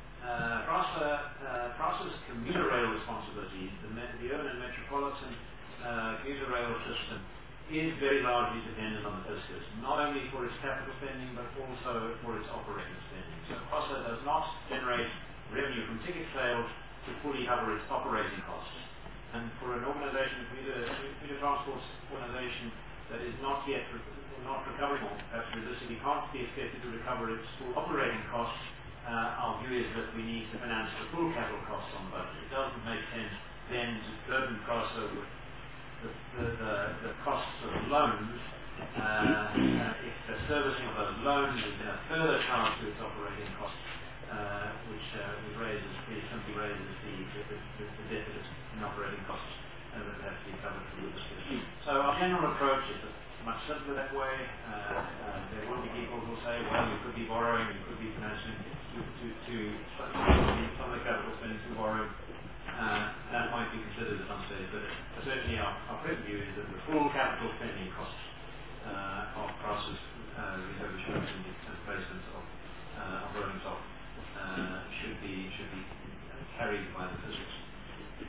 PRASA's commuter rail responsibility, the urban metropolitan commuter rail system, is very largely dependent on the fiscus, not only for its capital spending but also for its operating spending. So PRASA does not generate revenue from ticket sales to fully cover its operating costs. And for an organization, a commuter transport organization that is not yet not recovering, or perhaps realistically can't be expected to recover its full operating costs, our view is that we need to finance the full capital costs on the budget. It doesn't make sense then to burden PRASA with the costs of loans if the servicing of those loans is then a further charge to its operating costs, which simply raises the deficit in operating costs that have to be covered through the fiscus. So our general approach is much simpler that way. There will be people who will say, well, you could be borrowing, you could be financing some of the capital spending through borrowing. That might be considered at some stage, but certainly our present view is that the full capital spending costs of PRASA's refurbishment and replacement of rolling stock should be carried by the fiscus.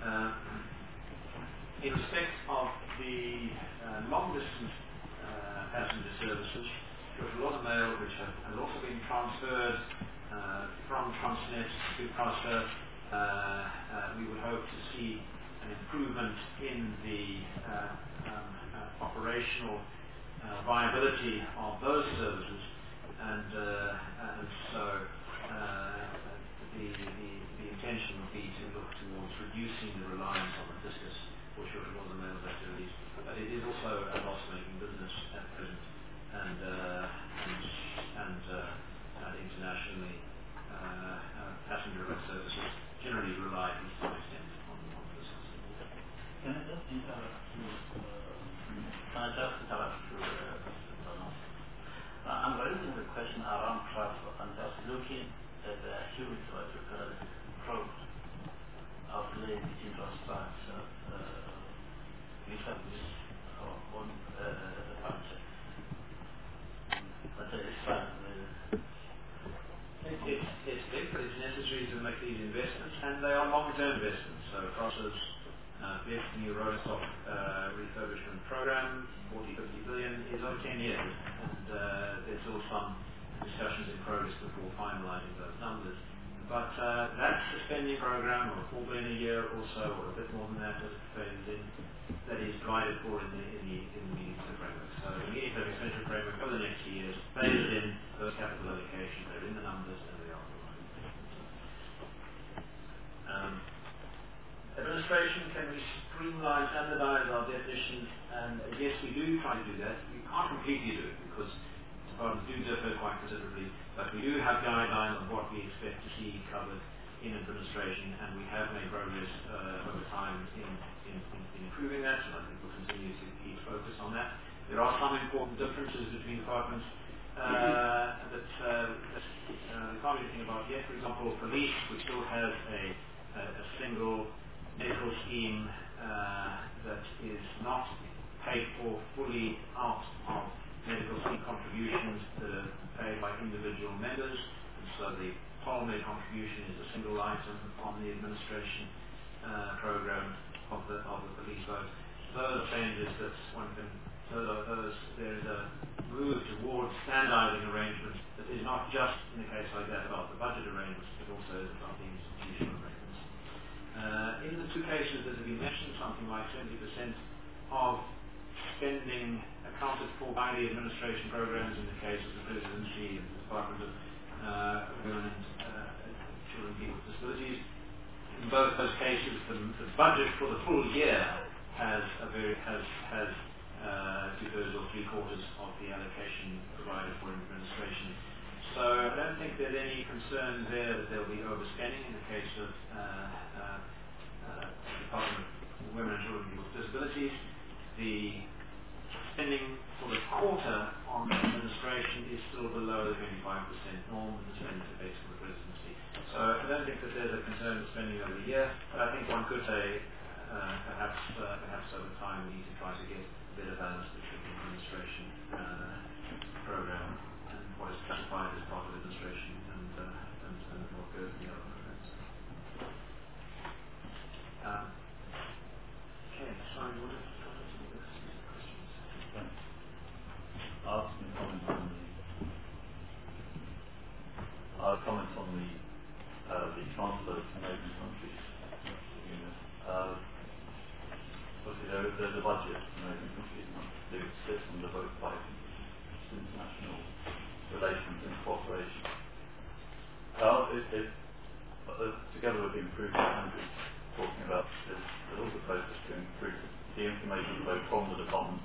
In respect of the long-distance passenger services, George Water Mail, which has also been transferred from Transnet to CASA, we would hope to see an improvement in the operational viability of those services, and so the intention would be to look towards reducing the reliance on the fiscus for George Water Mail's activities. But it is also a loss-making business at present, and internationally, passenger rail services generally rely to some extent on this. Can I just interrupt you? I'm raising the question around transport and just looking at the huge growth of late between Transpac vis-a-vis our own budget. But it's fine. It's big, but it's necessary to make these investments, and they are long-term investments. So CASA's big new road stock refurbishment program, 40-50 billion, is over 10 years, and there's still some discussions in progress before finalising those numbers. But that's a spending program of 4 billion a year or so, or a bit more than that, as it phases in, that is provided for in the medium-term framework. So the medium-term expenditure framework over the next years phases in those capital allocations. They're in the numbers, and they are provided. Administration, can we streamline, standardize our definitions? And yes, we do try to do that. We can't completely do it because departments do differ quite considerably, but we do have guidelines on what we expect to see covered in administration, and we have made progress over time in improving that, and I think we'll continue to keep focus on that. There are some important differences between departments that we can't do anything about yet. For example, police, we still have a single medical scheme that is not paid for fully out of medical scheme contributions that are paid by individual members, and so the pulmonary contribution is a single item on the administration program of the police vote. Those are changes that one can. There is a move towards standardizing arrangements that is not just in a case like that about the budget arrangements, but also about the institutional arrangements. In the two cases that have been mentioned, something like 70% of spending accounted for by the administration programs in the case of the Presidency and the Department of Women and Children and People with Disabilities. In both those cases, the budget for the full year has two-thirds or three-quarters of the allocation provided for administration. So I don't think there's any concern there that there'll be overspending in the case of Department of Women and Children and People with Disabilities. The spending for the quarter on administration is still below the 25% norm in the spending base for the Presidency. So I don't think that there's a concern with spending over the year, but I think one could say perhaps over time we need to try to get a bit of balance between the administration program and what is classified as part of administration and what goes in the other programs. Okay, sorry, what is the questions? I'll comment on the transfer to neighbouring countries. Obviously, there's a budget for neighbouring countries, and it sits under both parties, international relations and cooperation. Together with the improvement Andrew's talking about, there's also a process to improve the information flow from the departments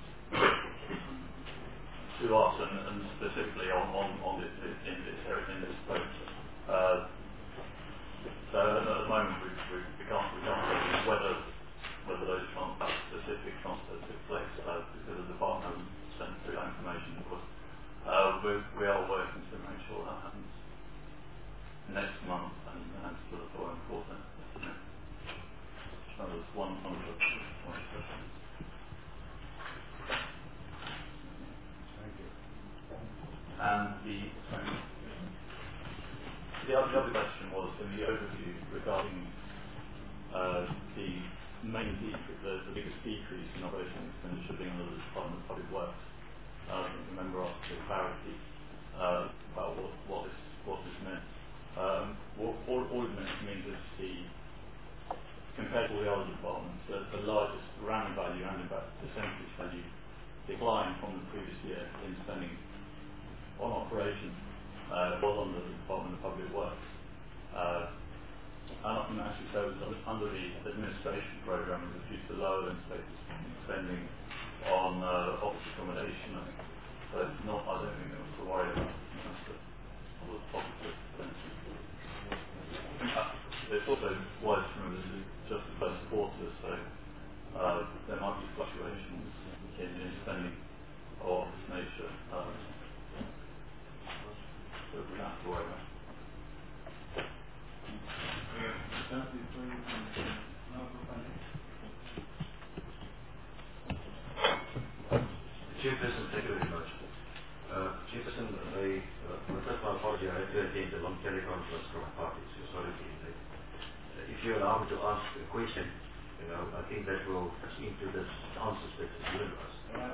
to us, and specifically on this in this process. So at the moment we can't say whether those specific transfers took place because the department hasn't sent through that information. Of course, we are working to make sure that happens next month and for the following quarter. That was one question. And the other question was in the overview regarding the biggest decrease in operating expenditure being under the Department of Public Works. The member asked for clarity about what this meant. All it means is compared to all the other departments, the largest round value and in fact percentage value decline from the previous year in spending on operations was under the Department of Public Works. And I can actually say it was under the administration programme, it was due to lower than expected spending on office accommodation, I think. So it's not, I don't think there was to worry about. That's the positive dimension. It's also wise to remember this is just the first quarter, so there might be fluctuations in spending of this nature. But we don't have to worry about. Chairperson, thank you very much. Chairperson, first my apology, I had to attend a long teleconference from my party, so sorry to be late. If you allow me to ask a question, I think that will touch into the answers that is given to us.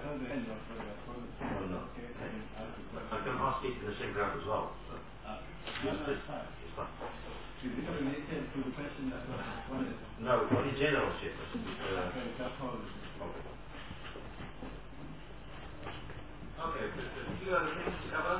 No. I can ask it in the same ground as well. It's fine. Is it related to the question that was wanted? No, not in general, Chairperson. Okay, there's a few other things to cover.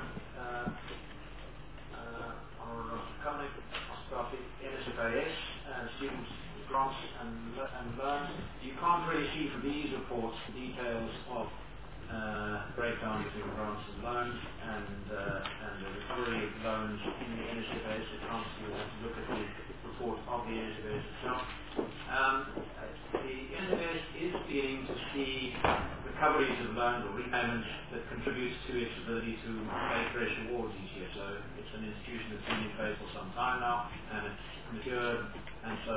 Our coming about the NSFAS, students' grants and loans. You can't really see from these reports the details of breakdown between grants and loans and the recovery of loans in the NSFAS. You can't see that. Look at the report of the NSFAS itself. The NSFAS is beginning to see recoveries of loans or repayments that contributes to its ability to pay fresh awards each year. So it's an institution that's been in place for some time now, and it's matured, and so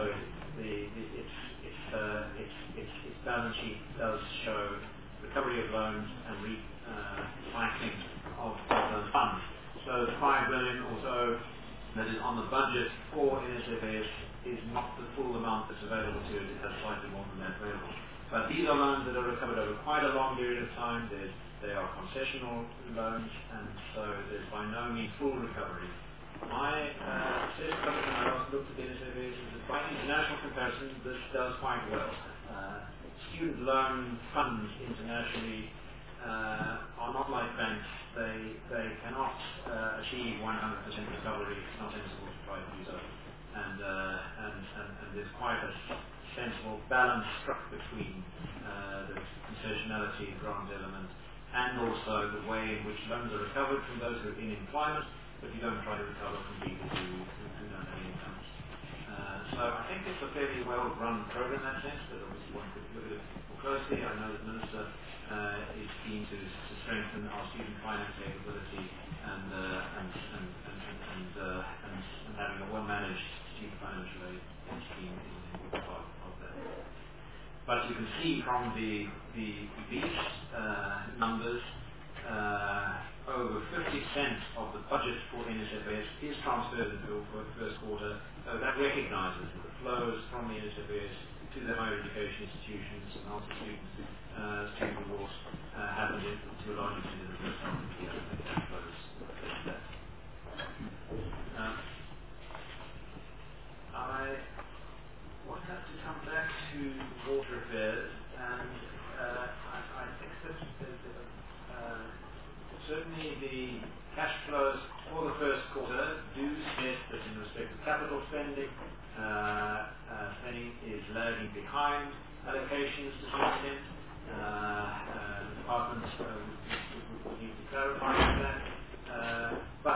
its balance sheet does show recovery of loans and recycling of those funds. So the 5 billion or so that is on the budget for NSFAS is not the full amount that's available to it. It has slightly more than that available. But these are loans that are recovered over quite a long period of time. They are concessional loans, and so there's by no means full recovery. My assessment when I last looked at the NSFAS is that by international comparison, this does quite well. Student loan funds internationally are not like banks. They cannot achieve 100% recovery. It's not sensible to try to do so. And there's quite a sensible balance struck between the concessionality grant element and also the way in which loans are recovered from those who are in employment, but you don't try to recover from people who don't have any incomes. So I think it's a fairly well-run program in that sense, but obviously one could look at it more closely. I know the Minister is keen to strengthen our student finance capability and having a well-managed student financial aid scheme is an important part of that. But you can see from the these numbers, over 50% of the budget for NSFAS is transferred into the first quarter. So that recognises that the flows from the NSFAS to the higher education institutions and also student awards happen to a large extent in the first half of the year. I think that flows that. I want us to come back to water affairs, and I think that certainly the cash flows for the first quarter do suggest that in respect of capital spending, spending is lagging behind allocations to some extent. The department would need to clarify that. But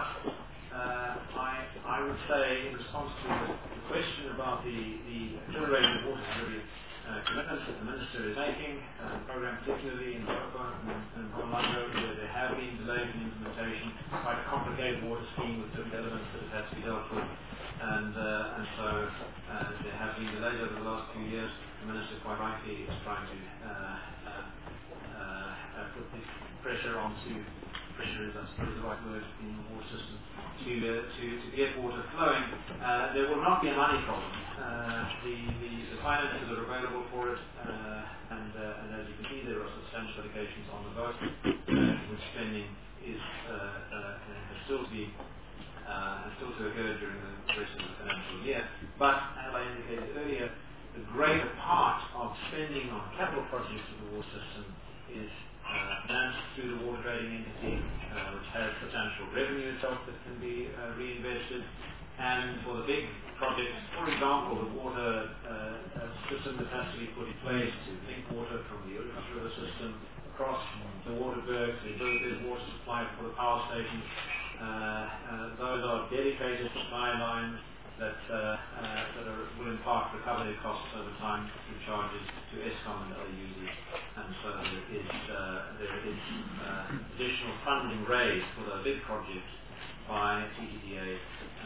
I would say in response to the question about the accelerated water delivery commitments that the Minister is making, the programme particularly in Morocco and Orlando, where there have been delays in implementation, quite a complicated water scheme with different elements that have had to be dealt with, and so there have been delays over the last few years. The Minister quite rightly is trying to put this pressure onto fisheries, I suppose is the right word, in the water system, to get water flowing, there will not be a money problem. The finances are available for it, and as you can see, there are substantial allocations on the vote, which spending is has still to occur during the rest of the financial year. But as I indicated earlier, the greater part of spending on capital projects of the water system is financed through the water trading entity, which has substantial revenue itself that can be reinvested. And for the big projects, for example, the water system that has to be put in place to link water from the Ulrichs River system across the Waterberg, to ensure that there's water supply for the power stations. Those are dedicated supply lines that will in part recover their costs over time through charges to Eskom and other users. And so there is additional funding raised for those big projects by TTDA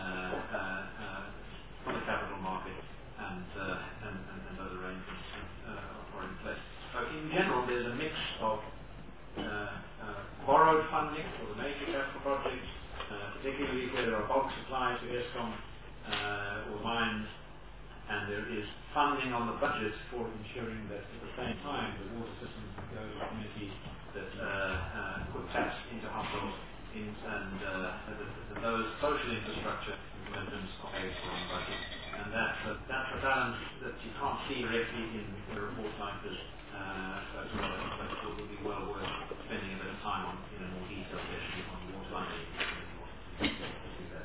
from the capital market, and those arrangements are in place. So in general, there's a mix of borrowed funding for the major capital projects, particularly where there are bulk supplies to Eskom or mines, and there is funding on the budget for ensuring that at the same time the water systems that go to communities that put taps into households and those social infrastructure commitments are paid for on budget. And that's a balance that you can't see directly in a report like this. So it would be well worth spending a bit of time on in a more detailed session on water funding. Do that.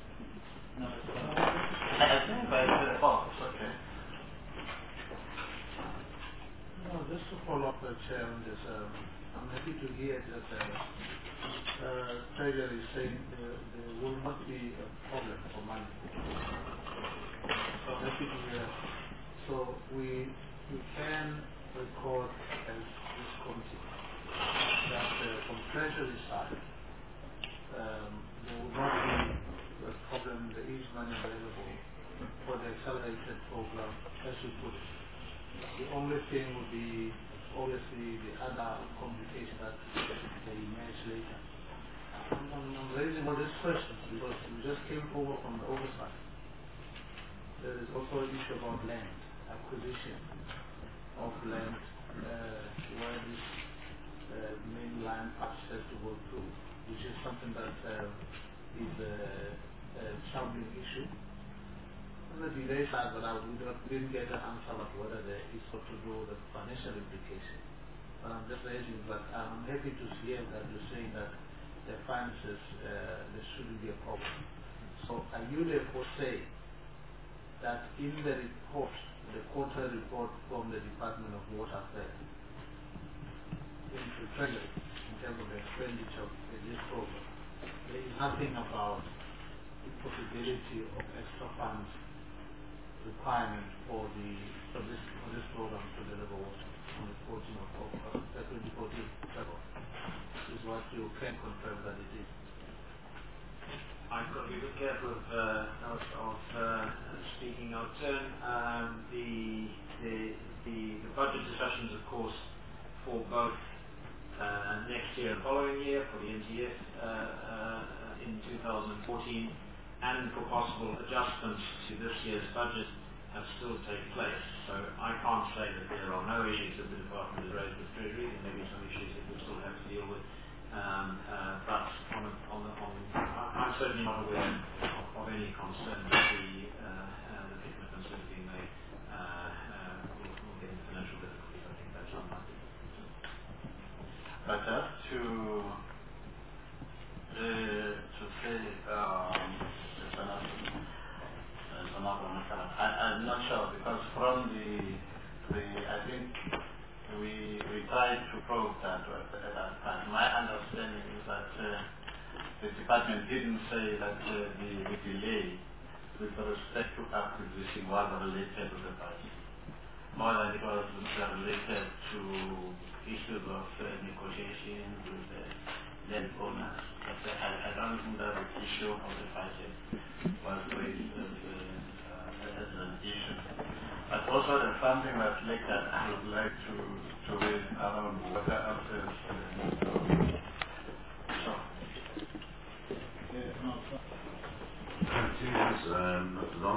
I think by the box, okay. No, just to follow up, Chair, on this, I'm happy to hear that Treasury is saying there will not be a problem for money. So I'm happy to hear. So we can record as this committee that from Treasury side there will not be a problem. There is money available for the accelerated program as we put it. The only thing would be obviously the other complication that they emerge later. I'm raising all these questions because we just came over from the oversight. There is also an issue about land, acquisition of land, where this main line patch has to go through, which is something that is a troubling issue. On the delay side, but we didn't get an answer about whether there is what to do with the financial implication. But I'm just raising, but I'm happy to hear that you're saying that the finances, there shouldn't be a problem. So are you therefore saying that in the report, the quarter report from the Department of Water Affairs, into Treasury, in terms of the expenditure of this program, there is nothing about the possibility of extra funds requirement for this program to deliver water on the 14th of October, 2014 is what you can confirm that it is. I've got to be a bit careful of speaking out of turn. The budget discussions, of course, for both next year and following year for the NTF in 2014, and for possible adjustments to this year's budget have still to take place. So I can't say that there are no issues that the Department has raised with Treasury. There may be some issues that we'll still have to deal with. But I'm certainly not aware of any concern that the commitments that have been made will get into financial difficulties. I think that's unlikely. But just to say, I'm not sure because from I think we tried to probe that at that time. My understanding is that the department didn't say that the delay with respect to acquisition was related to the budget. More than it was related to issues of negotiation with the land owners. But I don't think that the issue of the budget was raised as an issue. But also there's something that later I would like to raise around water access. So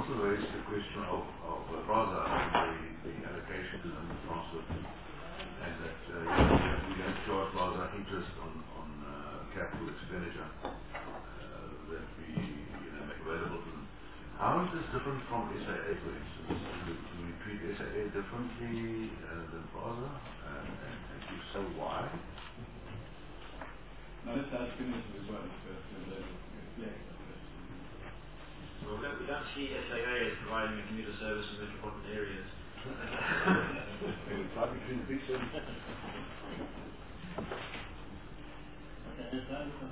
also raised the question of RASA, the allocation and the transfer, and that we don't charge RASA interest on capital expenditure that we make available to them. How is this different from SAA, for instance? Do we treat SAA differently than RASA? And if so, why? Now let's ask Minister as well, because they reflect on this. Well, we don't see SAA as providing a commuter service in metropolitan areas. Maybe it's like between the big cities. Okay, is that it?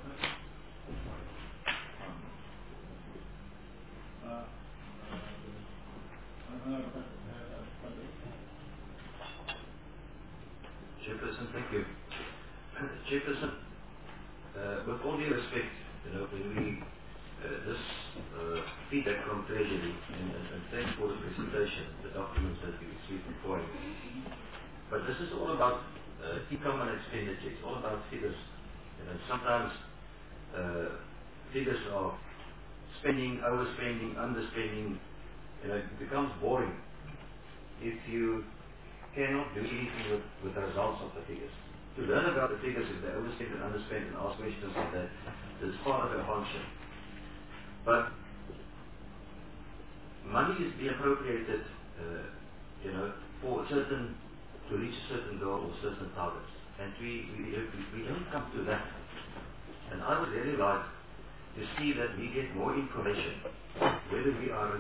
Chairperson, thank you. Chairperson, with all due respect, when we this feedback from Treasury, and thanks for the presentation, the documents that we received before you. But this is all about income and expenditure. It's all about figures. Sometimes figures of spending, overspending, underspending, it becomes boring if you cannot do anything with the results of the figures. To learn about the figures, if they overspend and underspend and ask questions like that, is part of their function. But money is being appropriated, for certain, to reach a certain goal or certain targets. And we don't come to that. And I would really like to see that we get more information, whether we are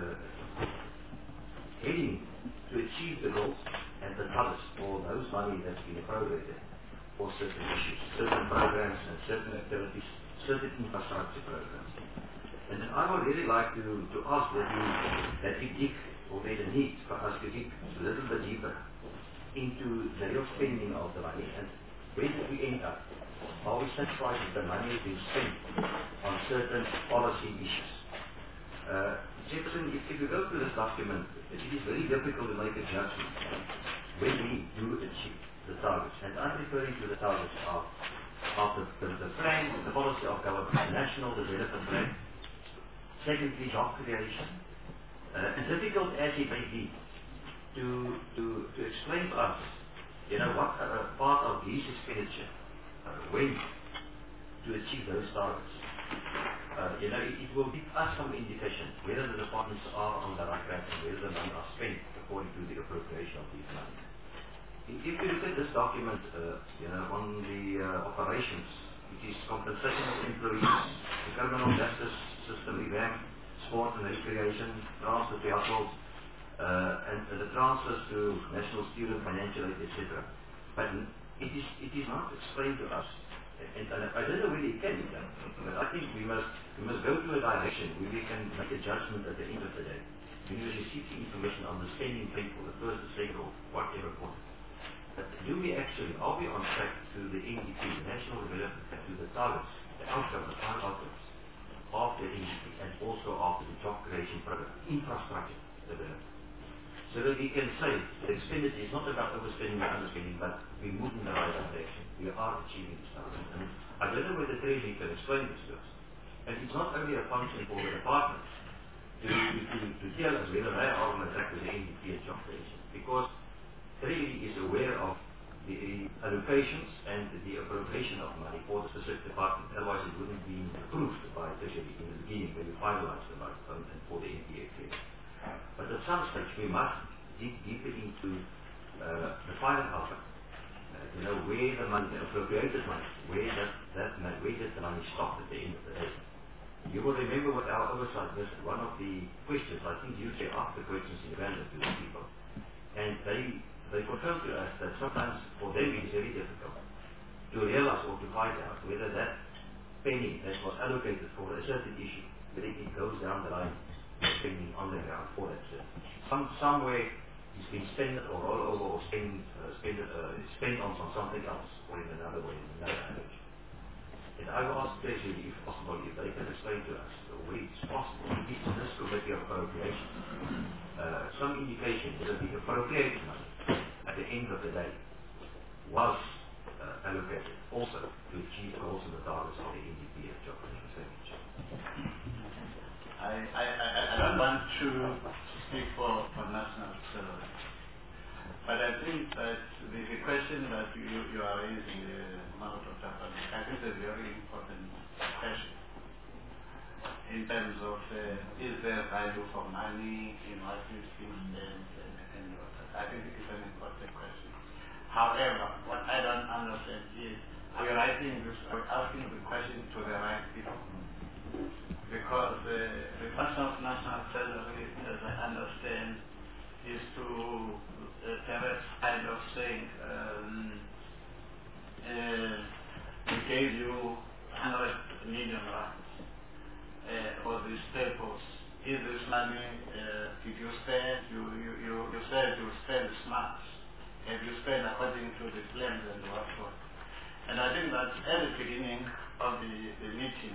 heading to achieve the goals and the targets for those money that's been appropriated for certain issues, certain programs and certain activities, certain infrastructure programs. And then I would really like to ask that we dig, or there's a need for us to dig a little bit deeper into the real spending of the money, and where do we end up? Are we satisfied with the money being spent on certain policy issues? Jefferson, if you go through this document, it is very difficult to make a judgment when we do achieve the targets. And I'm referring to the targets of the plan, the policy of government, the national development plan. Secondly, job creation. And difficult as it may be to explain to us, what part of these expenditure went to achieve those targets. It will give us some indication whether the departments are on the right track and whether the money are spent according to the appropriation of these money. If you look at this document, on the operations, it is compensation of employees, the criminal justice system revamp, sport and recreation, transfer to households, and the transfers to national student financial aid, etc. But it is not explained to us. And I don't know whether it can be done, but I think we must go to a direction where we can make a judgment at the end of the day. When you receive the information on the spending thing for the first, the second, or whatever point. But are we on track to the NDP, the National Development Plan, to the targets, the outcome, the final outcomes of the NDP, and also of the job creation program, infrastructure development? So that we can say the expenditure is not about overspending or underspending, but we move in the right direction. We are achieving this target. And I don't know whether Treasury can explain this to us. And it's not only a function for the department to tell us whether they are on the track with the NDP and job creation, because Treasury is aware of the allocations and the appropriation of money for the specific department. Otherwise, it wouldn't be approved by Treasury in the beginning when we finalized the budget and for the NPA clear. But at some stage, we must dig deeper into the final outcome. Where the money, the appropriated money, where did the money stop at the end of the day? You will remember what our oversight was. One of the questions, I think you asked the questions in Uganda to the people, and they confirmed to us that sometimes for them it is very difficult to realize or to find out whether that penny that was allocated for a certain issue, whether it goes down the line spending on the ground for that certain. Somewhere it's been spent or roll over or spent on something else, or in another way, in another direction. And I will ask Treasury, if possible, if they can explain to us where it's possible, at least in this committee of appropriations, some indication that the appropriated money at the end of the day was allocated also to achieve the goals and the targets of the NDP and job creation. I don't want to speak for national treasury, but I think that the question that you are raising, Dr. I think is a very important question in terms of is there value for money in what is being spent and what. I think it is an important question. However, what I don't understand is we're asking the question to the right people. Because the function of national treasury, as I understand, is to perhaps kind of saying, we gave you 100 million rands for this purpose. Is this money, did you spend, you said you spend smart. Have you spent according to the plans and what? And I think that at the beginning of the meeting,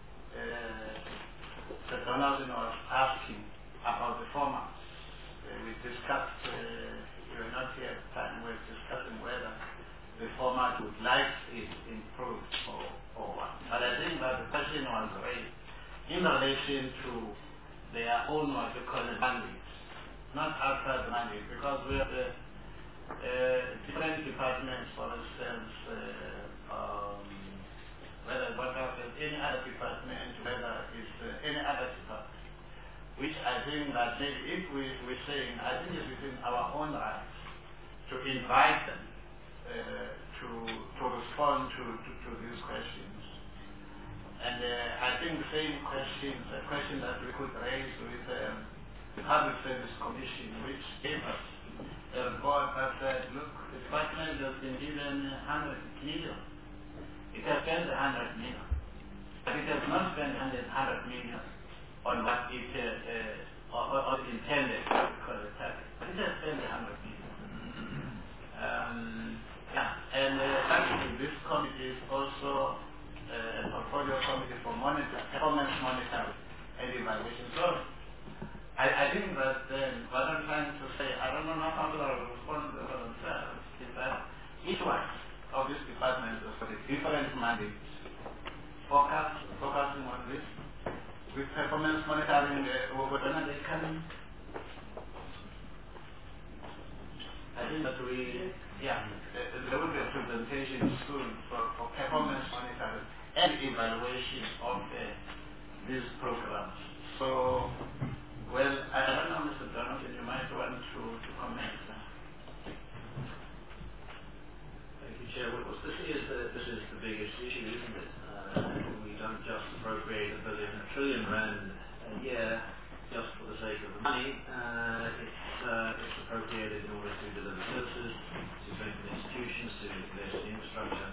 Sir Donaldson was asking about the format. We discussed, we were not here at the time, we were discussing whether the format would like it improved or what. But I think that the question was raised in relation to their own, what we call it, mandates, not outside the mandate, because we have different departments, for instance, whether what happens any other department, whether it's any other department, which I think that maybe if we're saying, I think it's within our own rights to invite them to respond to these questions. And I think the same questions, a question that we could raise with the Public Service Commission, which gave us a report that said, look, the department has been given 100 million. It has spent 100 million. But it has not spent 100 million on what it intended for the target. But it has spent 100 million. And actually this committee is also a portfolio committee for performance monitoring and evaluation. So I think that what I'm trying to say, I don't know how to respond to themselves, is that each one of these departments has got a different mandate, focusing on this, with performance monitoring, whether they can. I think that there will be a presentation soon for performance monitoring and evaluation of these programs. So, well, I don't know, Mr. Donaldson, you might want to comment. Chair, this is the biggest issue, isn't it? We don't just appropriate a trillion rand a year just for the sake of the money. It's appropriated in order to deliver services, to strengthen institutions, to invest in infrastructure.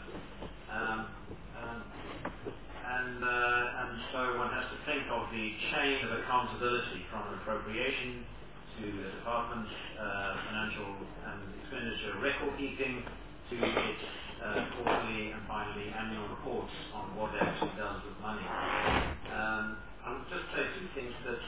And so one has to think of the chain of accountability from an appropriation to the department's financial and expenditure record keeping, to its quarterly and finally annual reports on what it actually does with money. I'll just say two things that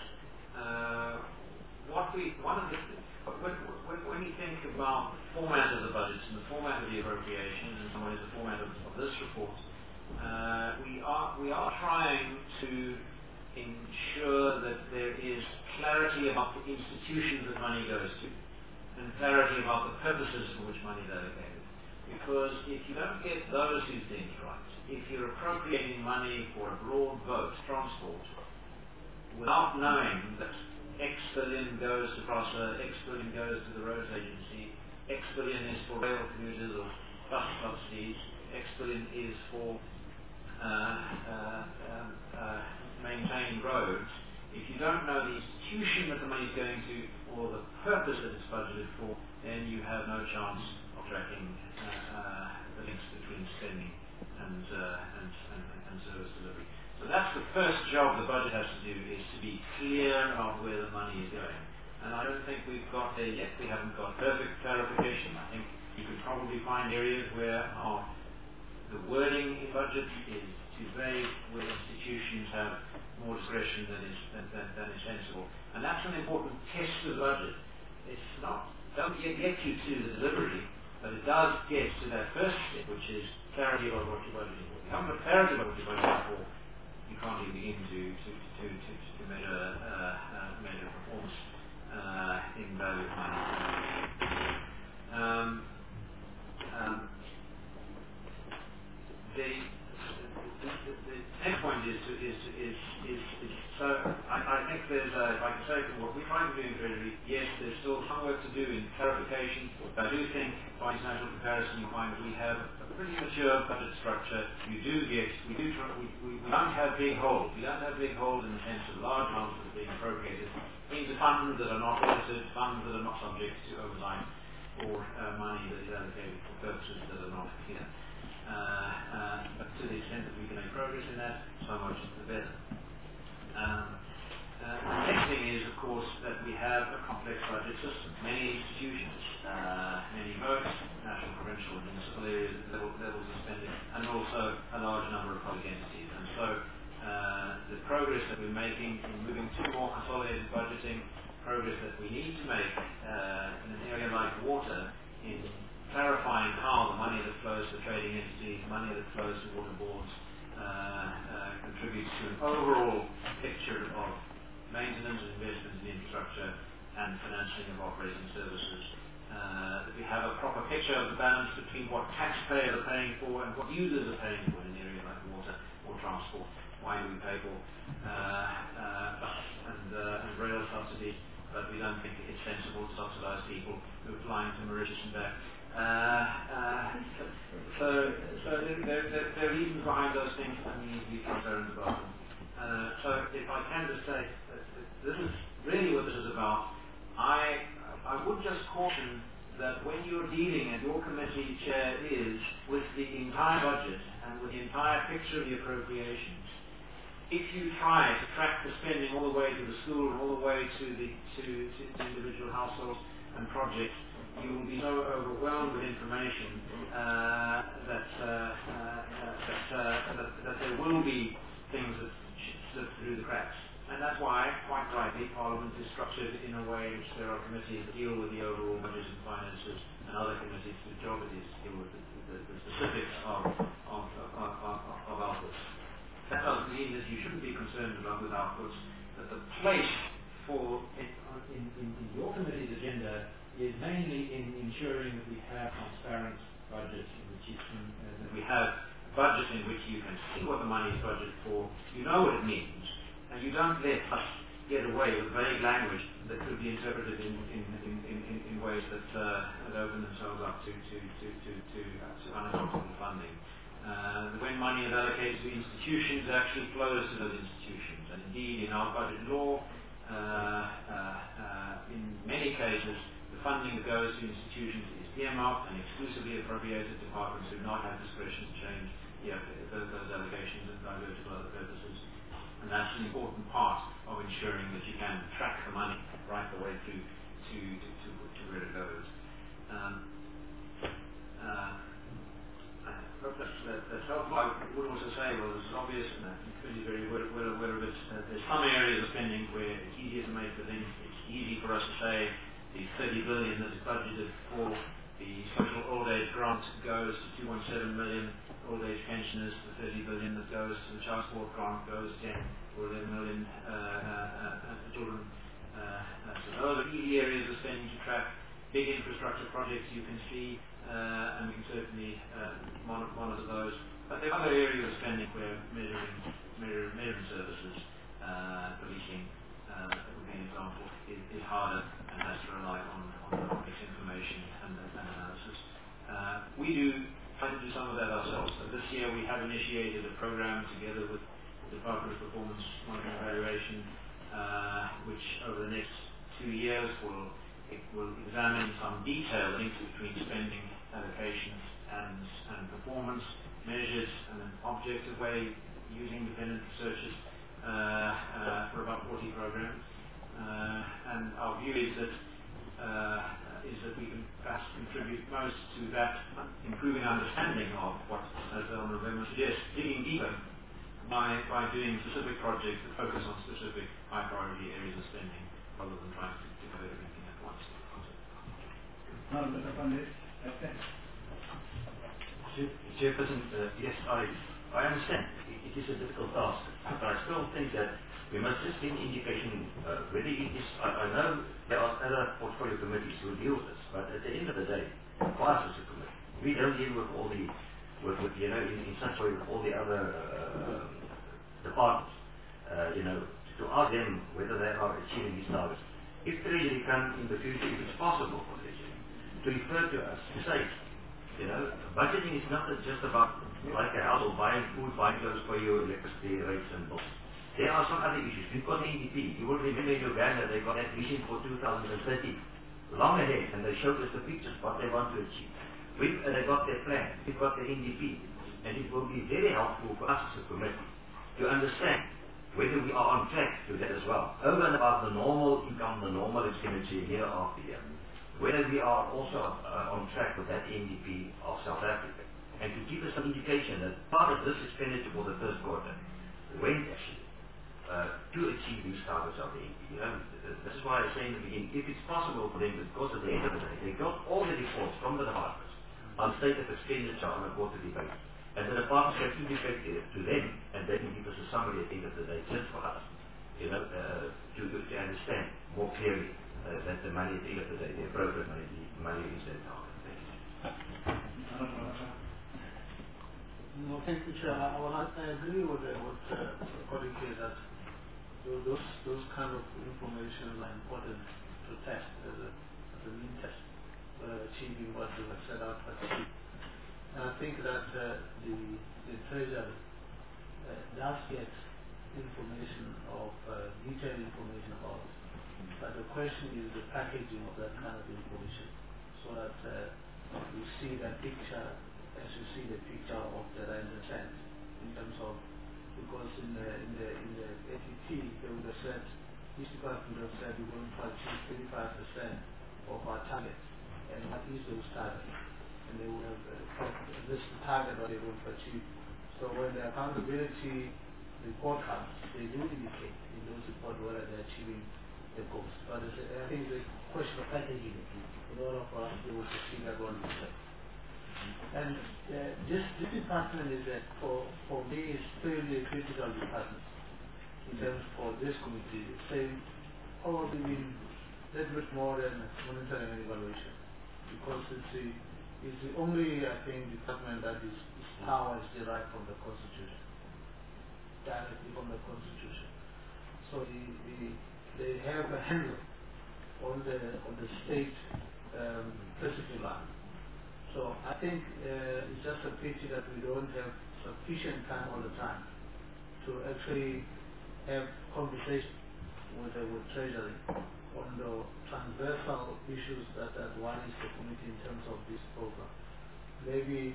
when you think about the format of the budgets and the format of the appropriation, and in some ways the format of this report, we are trying to ensure that there is clarity about the institutions that money goes to, and clarity about the purposes for which money is allocated. Because if you don't get those two things right, if you're appropriating money for a broad vote, transport, without knowing that X billion goes to Crossa, X billion goes to the roads agency, X billion is for rail commuters or bus subsidies, X billion is for maintaining roads, if you don't know the institution that the money is going to or the purpose that it's budgeted for, then you have no chance of tracking the links between spending and service delivery. So that's the first job the budget has to do, is to be clear of where the money is going. And I don't think we've got there yet. We haven't got perfect clarification. I think you could probably find areas where the wording in budgets is too vague, where institutions have more discretion than is sensible. And that's an important test of the budget. It's not, don't get you to the delivery, but it does get to that first step, which is clarity about what you're budgeting for. If you haven't got clarity about what you're budgeting for, you can't even begin to measure performance in value of money. The next point is so I think there's if I can say from what we're trying to do in Treasury, yes, there's still some work to do in clarification, but I do think by international comparison you find that we have a pretty mature budget structure. We don't have big holes. We don't have big holes in the sense of large amounts that are being appropriated into funds that are not audited, funds that are not subject to oversight, or money that is allocated for purposes that are not clear. But to the extent that we can make progress in that, so much the better. The next thing is, of course, that we have a complex budget system. Many institutions, many MOCs, national, provincial, and municipal areas, levels of spending, and also a large number of public entities. And so the progress that we're making in moving to more consolidated budgeting, progress that we need to make in an area like water, in clarifying how the money that flows to trading entities, money that flows to water boards, contributes to an overall picture of maintenance and investment in infrastructure and financing of operating services. That we have a proper picture of the balance between what taxpayers are paying for and what users are paying for in an area like water or transport. Why do we pay for bus and rail subsidies, but we don't think it's sensible to subsidise people who are flying to Mauritius and back. So there are reasons behind those things, and we need to be concerned about them. So if I can just say, this is really what this is about. I would just caution that when you're dealing, and your committee chair is, with the entire budget and with the entire picture of the appropriations, if you try to track the spending all the way to the school and all the way to individual households and projects, you will be so overwhelmed with information that there will be things that slip through the cracks. And that's why, quite rightly, Parliament is structured in a way in which there are committees that deal with the overall budget and finances, and other committees whose job it is to deal with the specifics of outputs. That doesn't mean that you shouldn't be concerned with outputs, but the place for in your committee's agenda is mainly in ensuring that we have transparent budgets, in which that we have a budget in which you can see what the money is budgeted for, you know what it means, and you don't let us get away with vague language that could be interpreted in ways that open themselves up to unacceptable funding. When money is allocated to institutions, it actually flows to those institutions, and indeed in our budget law, in many cases, the funding that goes to institutions is earmarked and exclusively appropriated. Departments do not have discretion to change those allocations and divert to other purposes. And that's an important part of ensuring that you can track the money right the way through to where it goes. That's helpful. I would also say, well, this is obvious, and I think Quincy's very well aware of it. There's some areas of spending where it's easier to make the link. It's easy for us to say the 30 billion that is budgeted for the social old age grant goes to 2.7 million old age pensioners. The 30 billion that goes to the child support grant goes to 10 or 11 million children. So those are easy areas of spending to track. Big infrastructure projects you can see, and we can certainly monitor those. But there are other areas of spending where measuring services, policing, that would be an example, is harder and has to rely on complex information and analysis. We try to do some of that ourselves. So this year we have initiated a program together with the Department of Performance Monitoring and Evaluation, which over the next 2 years will examine some detailed links between spending, allocations, and performance, measured in an objective way using independent researchers for about 40 programs. And our view is that we can perhaps contribute most to that improving understanding of what, as the Honourable Member suggests, digging deeper by doing specific projects that focus on specific high priority areas of spending rather than trying to cover everything at once. Chairperson, yes, I I understand it is a difficult task, but I still think that we must just get an indication whether it is. I know there are other portfolio committees who deal with this, but at the end of the day, for us as a committee, we don't deal with all the, in such a way with all the other departments. To ask them whether they are achieving these targets. If Treasury can in the future, if it's possible for Treasury, to refer to us to say, budgeting is not just about like a household buying food, buying clothes for your electricity rates and bills. There are some other issues. We've got the NDP. You will remember in Uganda they got that vision for 2030, long ahead, and they showed us the pictures what they want to achieve. They got their plan. We've got the NDP, and it will be very helpful for us as a committee to understand whether we are on track to that as well, over and above the normal income, the normal expenditure year after year, whether we are also on track with that NDP of South Africa, and to give us some indication that part of this expenditure for the first quarter went actually to achieve these targets of the NDP. This is why I say in the beginning, if it's possible for them, because at the end of the day, they got all the reports from the departments on state of expenditure on a quarterly basis. And the departments can feedback to them, and they can give us a summary at the end of the day, just for us, to understand more clearly that the money at the end of the day, the appropriate money is their target. No, thank you, Chair. I agree with what colleague here that those kind of information are important to test as a mean test, achieving what we have set out to achieve. And I think that the Treasury does get information of detailed information about it. But the question is the packaging of that kind of information, so that you see that picture as you see the picture of the rand and cent in terms of, because in the ATT they would have said, each department would have said we're going to achieve 35% of our target, and what is those targets? And they would have this target that they want to achieve. So when the accountability report comes, they do indicate in those reports whether they're achieving the goals. But I think the question of packaging in order for us to be able to see that 1%. And this department is for me is fairly a critical department in terms for this committee. Say probably been a little bit more than monitoring and evaluation, because it's the only, I think, department that its power is derived from the Constitution, directly from the Constitution. So they have a handle on the state principal line. So I think it's just a pity that we don't have sufficient time all the time to actually have conversation with Treasury on the transversal issues that one is the committee in terms of this program. Maybe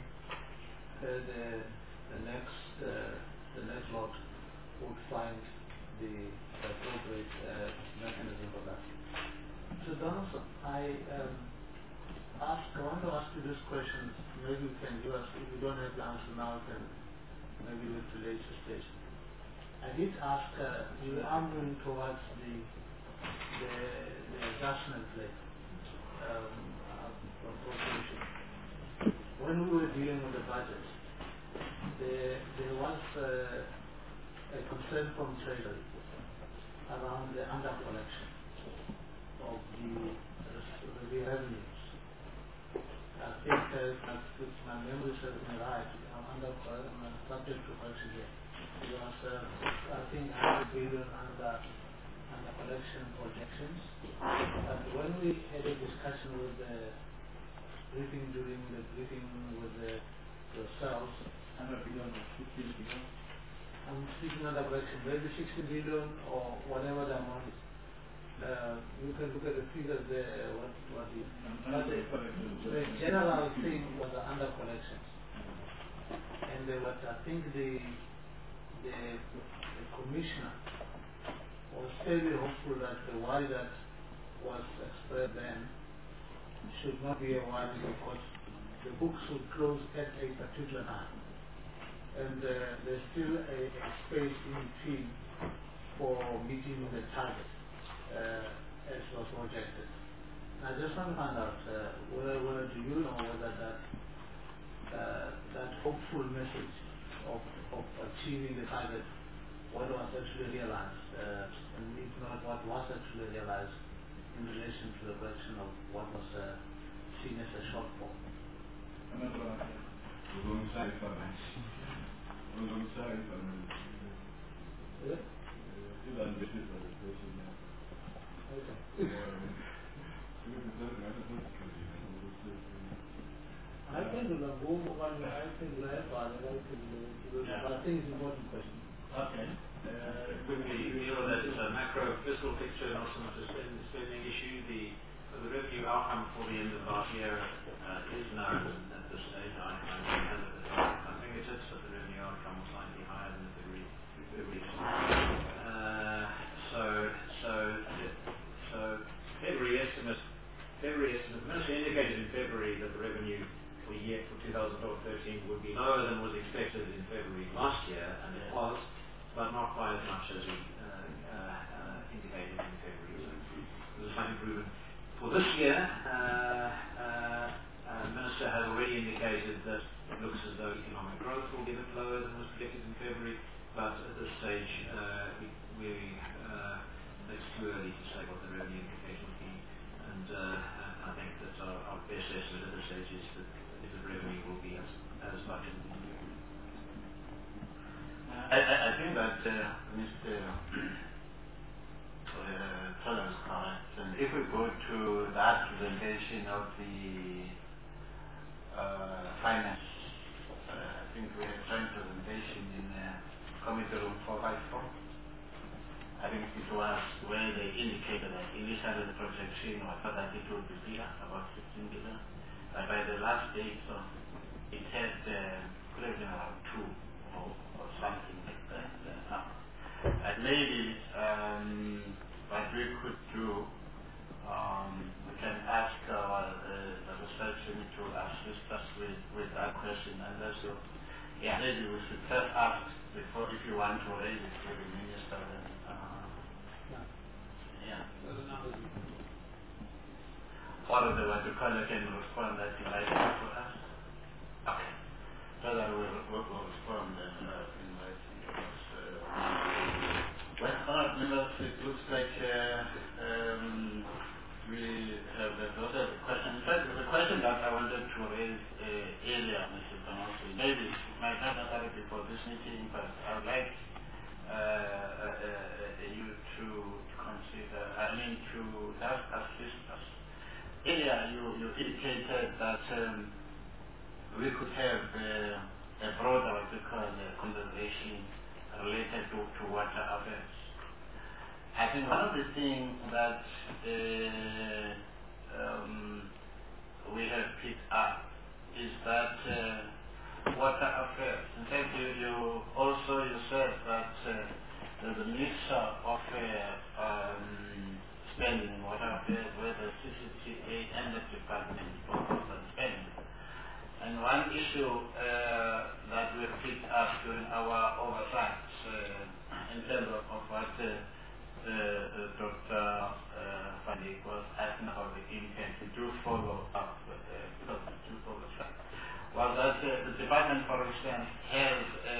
the next lot would find the appropriate mechanism for that. So Donaldson, I want to ask you this question. Maybe you can give us, if you don't have the answer now, you can maybe do it at a later stage. I did ask, you are moving towards the adjustment rate appropriation. When we were dealing with the budget, there was a concern from Treasury around the under-collection of the revenues. I think if my memory serves me right, I'm subject to correction here. It was, I think, 100 billion under collection projections. But when we had a discussion with the briefing during the briefing with yourselves, 100 billion or 15 billion. I'm speaking under collection, maybe 60 billion or whatever the amount is. You can look at the figures there, what is. But the general thing was the under collections. And what I think the commissioner was fairly hopeful that the worry that was expressed then should not be a worry, because the books would close at a particular time. And there's still a space in between for meeting the target as was projected. I just want to find out whether do you know whether that hopeful message of achieving the target, what was actually realized, and if not what was actually realized in relation to the question of what was seen as a shortfall. I'm not going to say. We're going to say it for me. We're going to say it for me. Yeah? You don't get it for the person now. Okay. I think the boom one, I think left, but I think it's an important question. Okay. Quickly deal with that. It's a macro fiscal picture, not so much a spending issue. The revenue outcome for the end of last year is known at this stage. I think it's but the revenue outcome was slightly higher than the February. So February estimate, the Minister indicated in February that the revenue for the year for 2012-13 would be lower than was expected in February last year, and it was, but not by as much as we indicated in February. So it was a slight improvement. For this year, the Minister has already indicated that it looks as though economic growth will be a bit lower than was predicted in February, but at this stage, it's too early to say what the revenue implication will be, and I think that our best estimate at this stage is that the revenue will be as budgeted. I think that Mr. Teller is correct, and if we go to that presentation of the finance, I think we had a joint presentation in Committee Room 454. I think it was where they indicated that initially the projection was that it would be bigger, about 15 billion. But by the last date, it had closing around 2 or something like that. And maybe what we could do, we can ask our the research unit to assist us with that question. And also, maybe we should first ask before, if you want to raise it with the minister. Or they want to call it and respond that in writing to us. Okay. So that we'll respond in writing. Well, members, it looks like we have exhausted the question. In fact, the question that I wanted to raise earlier, Mr. Tonosi, maybe it might not necessarily be for this meeting, but I would like you to consider, to just assist us. Earlier, you indicated that we could have a broader, what we call, conversation related to water affairs. I think one of the things that we have picked up is that water affairs. In fact, you said that there's a mixture of spending in water affairs where the CCTA and the department focus on spending. And one issue that we picked up during our oversight in terms of what Dr. Van Dijk was asking about the intent to do follow up, was that the department, for instance, has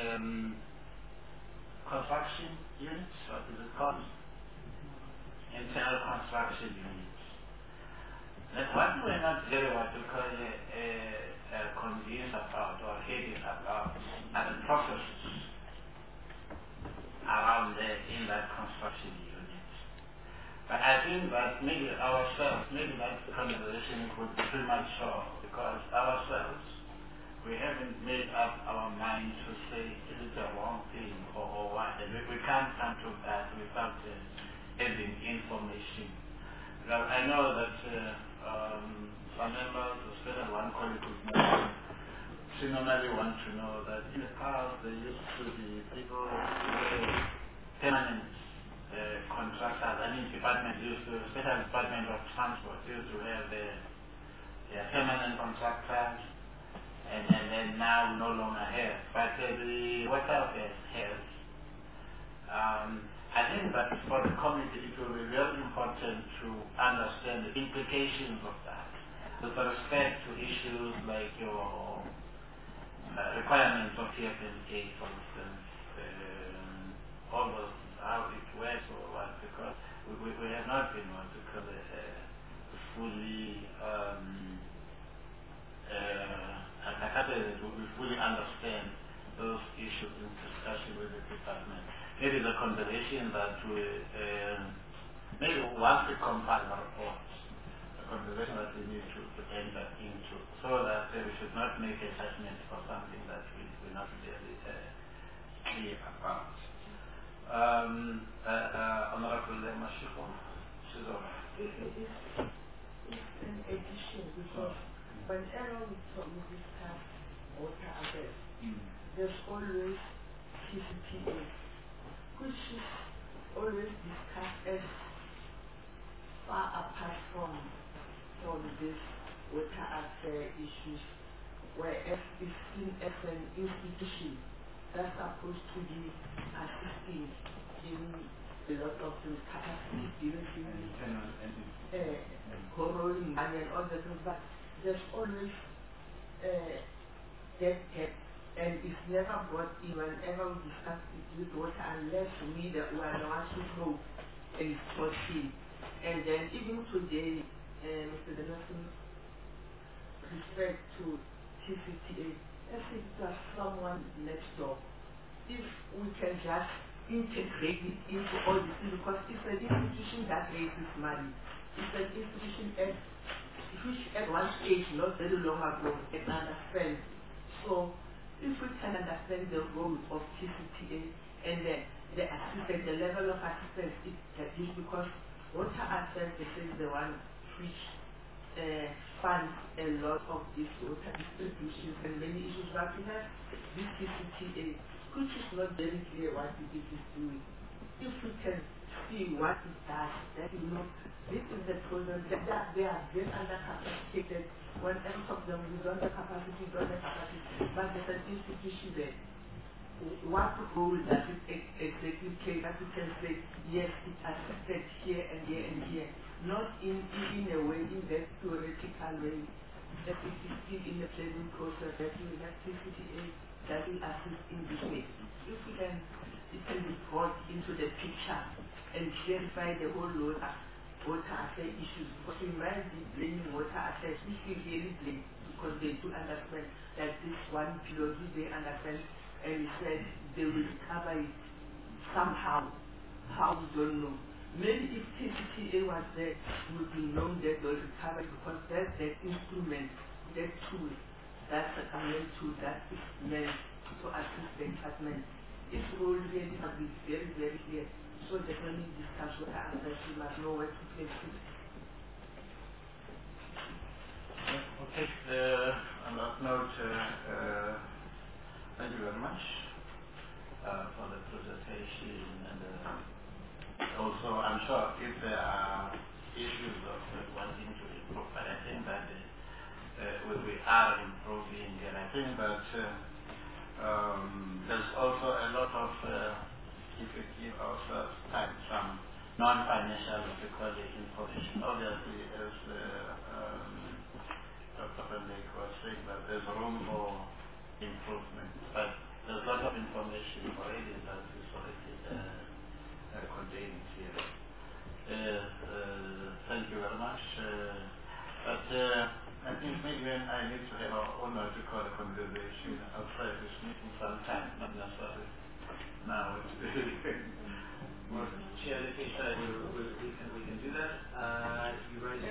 construction units, what is it called? Internal construction units. That's what we're not very what we call convinced about or heading about are the processes around there in that construction unit. But I think that maybe ourselves, maybe that conversation could be premature because ourselves, we haven't made up our mind to say is it the wrong thing or what. And we can't come to that without having information. Because I know that some members, especially one colleague who's mentioned, she normally want to know that in the past there used to be people permanent contractors. Department used to, especially Department of Transport, used to have their permanent contractors, and then now no longer have. But the water affairs has. I think that for the committee it will be very important to understand the implications of that with respect to issues like your requirements of TFMA, for instance, all those, how it works or what, because we have not been able to cover fully, I can't say that we fully understand those issues in discussion with the department. It is a conversation that we, maybe once we compile the report, a conversation that we need to enter into, so that we should not make a judgment for something that we're not really clear about. Honorable Mashiko, It's an addition because whenever we discuss water affairs, there's always TCPA, which is always discussed as far apart from this water affair issues, whereas it's seen as an institution that's supposed to be assisting in a lot of things, capacity building, borrowing money and all that, but there's always that gap, and it's never brought in whenever we discuss it with water unless we are the ones who know and it's brought in. And then even today, Mr. Dennison referred to TCTA as if it was someone next door. If we can just integrate it into all this, because it's an institution that raises money. It's an institution which at one stage, not very long ago, can understand. So if we can understand the role of TCTA and the assistance, the level of assistance that is, because water access is the one which funds a lot of these water distributions and many issues, but we have this TCTA, which is not very clear what it is doing. If we can see what it does, that this is the problem, that they are very undercapacitated. When I talk to them, we don't have capacity, but there's an institution there. What role does it exactly play that we can say, yes, it assisted here and here and here, not in a way, in that theoretical way, that it is still in the planning process, that we have TCTA that will assist in this way. If we can, it can be brought into the picture and clarify the whole water affair issues, because we might be blaming water affairs, which we really blame, because they do understand that this one pillar, they understand, and he said they will cover it somehow. How we don't know. Maybe if TCTA was there, we would know that they will recover it, because that's that instrument, that tool, that's a government tool that is meant to assist the department. Its role really must be very, very clear. So definitely discuss what happens, we must know where to place it. Okay, on that note, thank you very much for the presentation, and also I'm sure if there are issues of wanting to improve, but I think that we are improving, and I think that there's also a lot of if we give ourselves time, some non-financial, information. Obviously, as Dr. Van Dijk was saying, that there's room for improvement, but there's a lot of information already that is already contained here. Thank you very much. But I think maybe I need to have our own what we call a conversation outside this meeting sometime, not necessarily now. Chair, let me say we can do that. You raised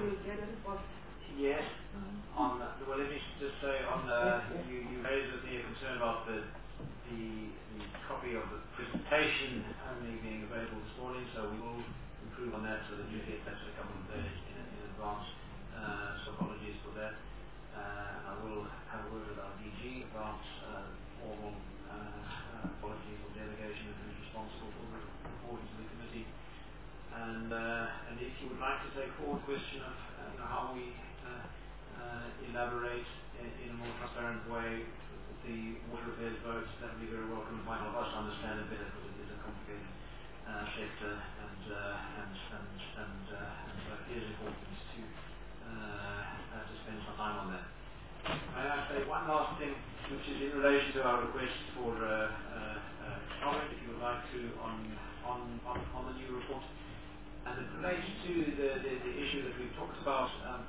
yes. On well, let me just say on you raised with me a concern about the copy of the presentation only being available this morning, so we will improve on that so that you get that a couple of days in advance. So apologies for that. I will have a word with our DG about formal apologies or delegation of who's responsible for the reporting to the committee. And if you would like to take forward question of how we elaborate in a more transparent way the water affairs votes, that would be very welcome. It might help us understand it better, because it is a complicated sector, and so it is important to spend some time on that. May I say one last thing, which is in relation to our request for comment, if you would like to, on the new report. And it relates to the issue that we've talked about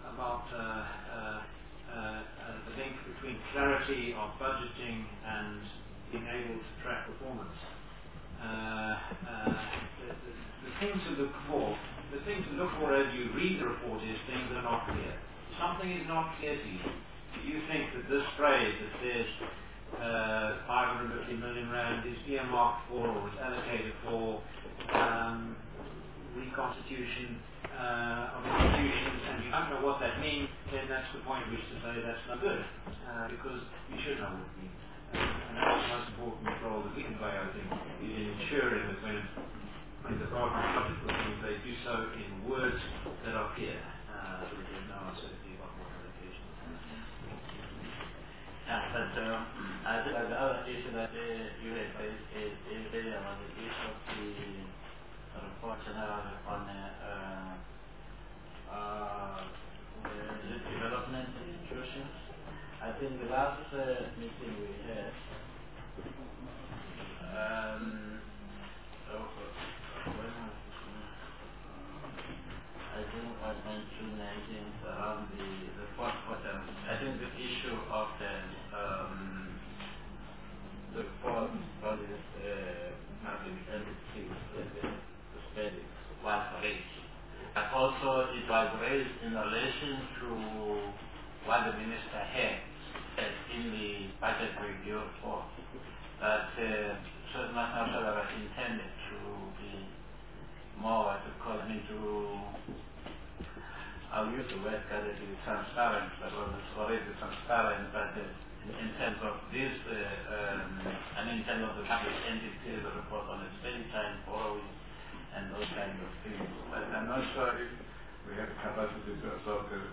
the link between clarity of budgeting and being able to track performance. The thing to look for as you read the report is things that are not clear. Something is not clear to you. Do you think that this phrase that says 550 million rand is earmarked for or is allocated for reconstitution of institutions, and you don't know what that means, then that's the point at which to say that's not good, because you should know what it means. And that's the most important role that we can play, I think, is in ensuring that when the department budget bookings, they do so in words that are clear, so that there's no uncertainty about what allocation is. Yeah, but I think the other issue that you had raised is really on the issue of the report generally on the development institutions. I think the last meeting we had, I think it was on June 19th, around the fourth quarter. I think the issue of the fourth public entities, the spending was raised. But also it was raised in relation to what the minister had said in the budget review report, that certain national salaries are intended to be more, I'll use the word that it is transparent, but it's already transparent, but in terms of this, in terms of the public entities, the report on expenditure and borrowing, and those kind of things. But I'm not sure if we have the capacity to absorb the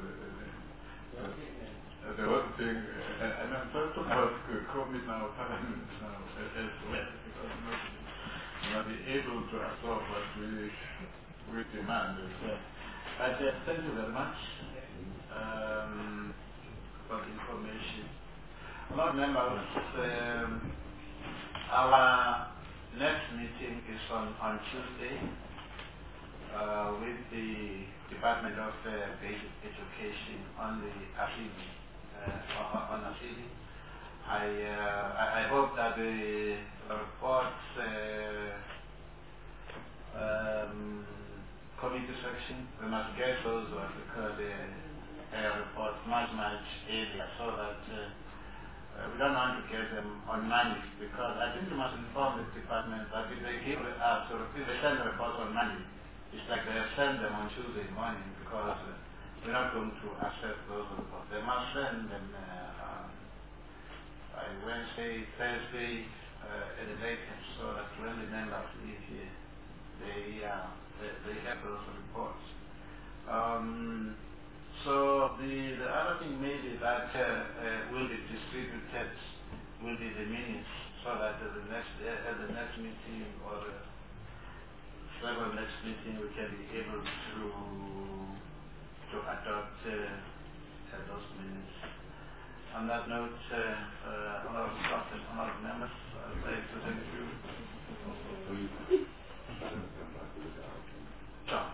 whole thing. And I'm talking about COVID now, Parliament now as well, because we're not be able to absorb what we demand as well. But thank you very much for the information. Lord members, our next meeting is on Tuesday with the Department of Basic Education on the AFIDI. On AFIDI. I hope that the reports committee section, we must get those reports much earlier so that we don't want to get them on Monday, because I think we must inform the department that if they give us or if they send the reports on Monday, it's like they have sent them on Tuesday morning, because we're not going to accept those reports. They must send them by Wednesday, Thursday at the latest, so that when the members leave here, they have those reports. So the other thing maybe that will be distributed will be the minutes, so that at the next meeting or several next meeting we can be able to adopt those minutes. On that note, honorable staff and honorable members, I'd like to thank you. John.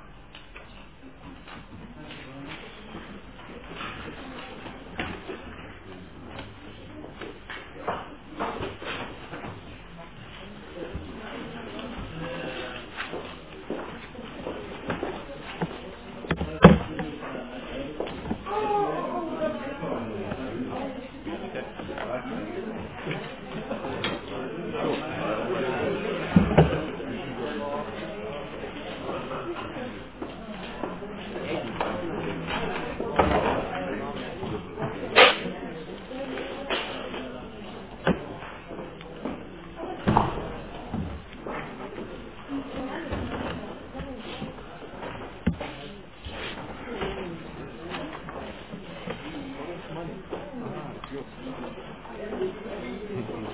Money.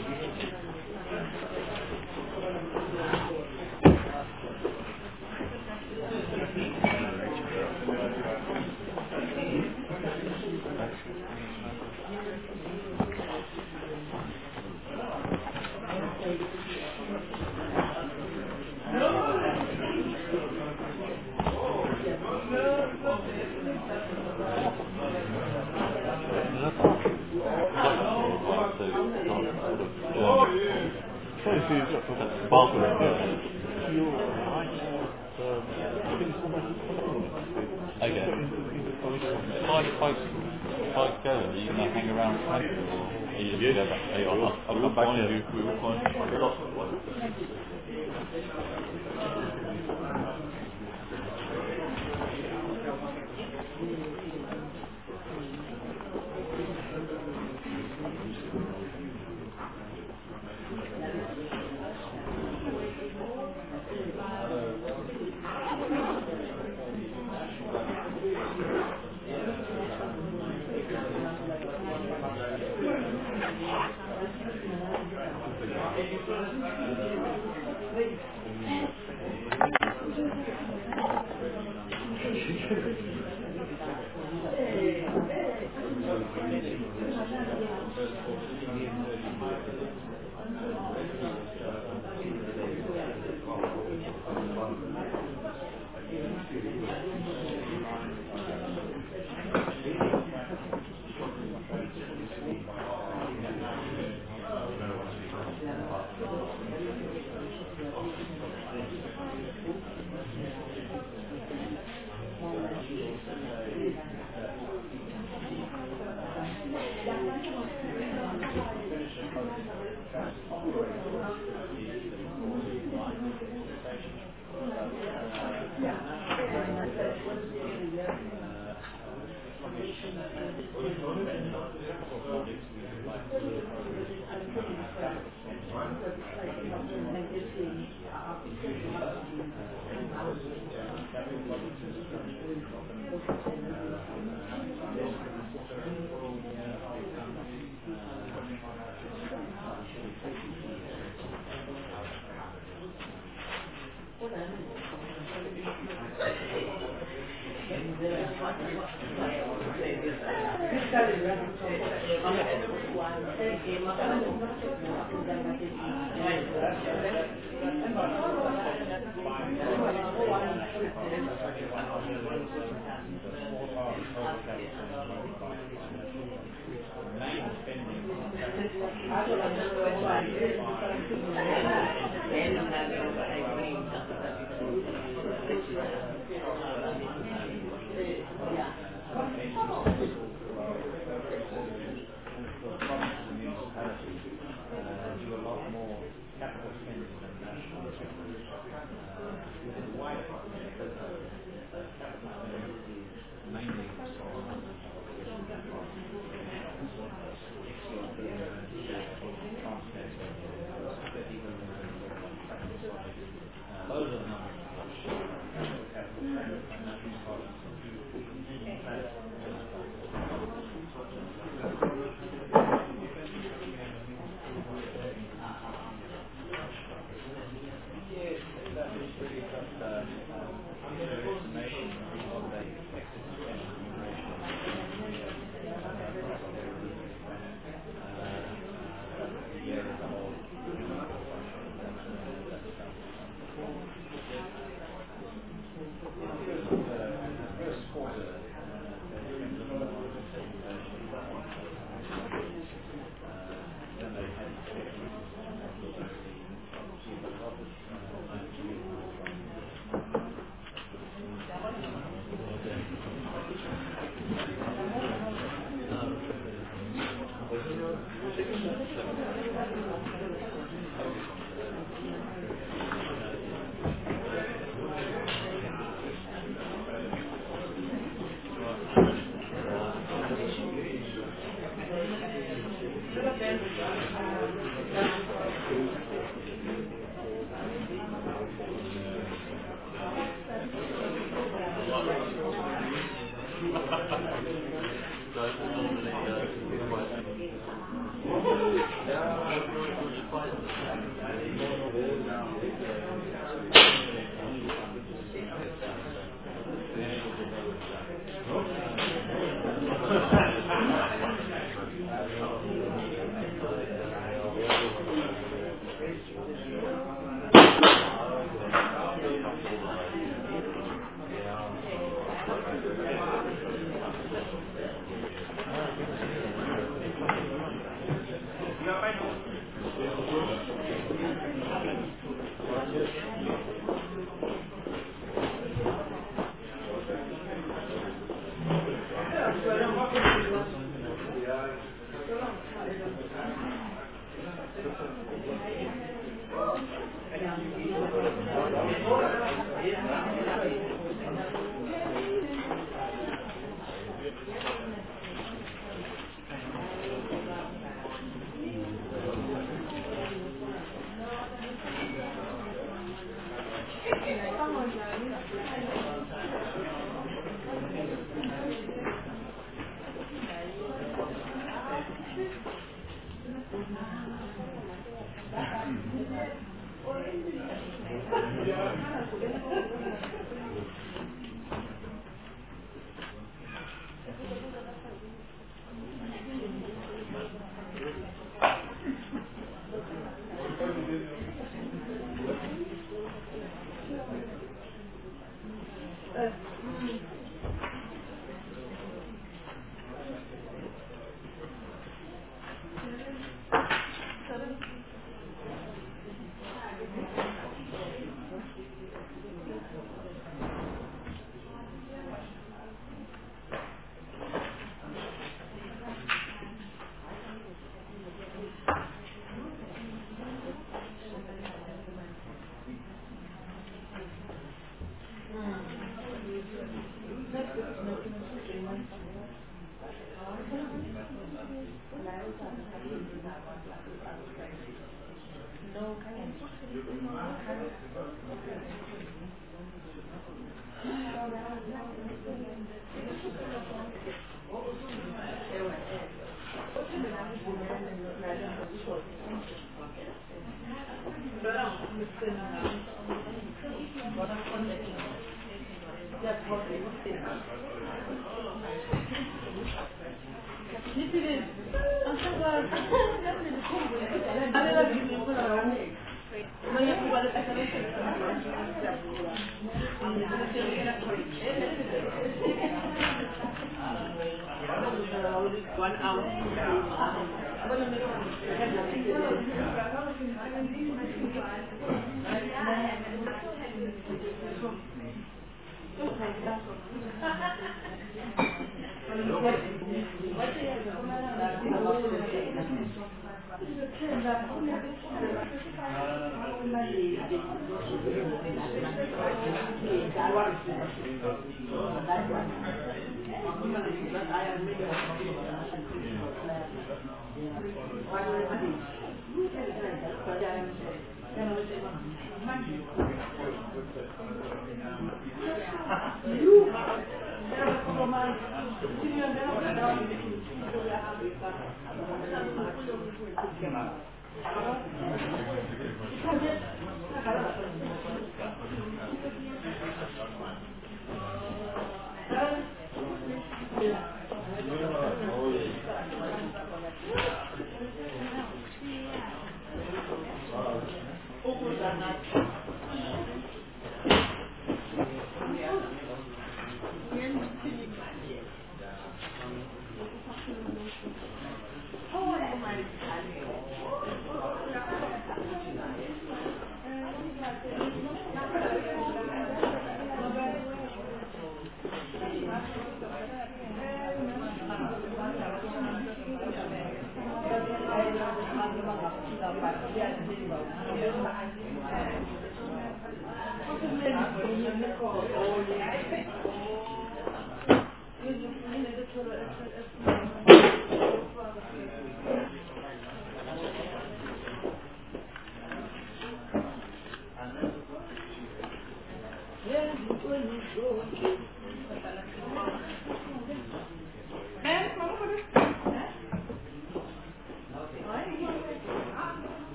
If I go, are you going to hang around smoking, or are you just going to go back? I'll come back to you. We will find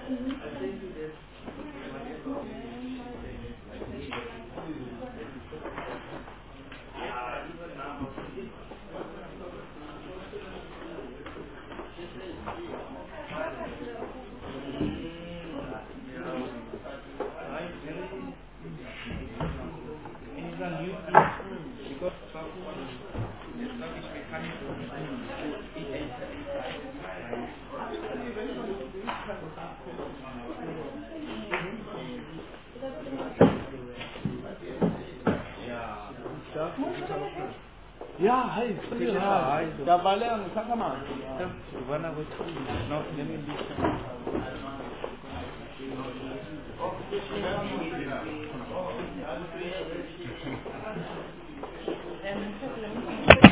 send you this. Yeah, hi. Yeah, Balian, Sakama. One of which is not naming this.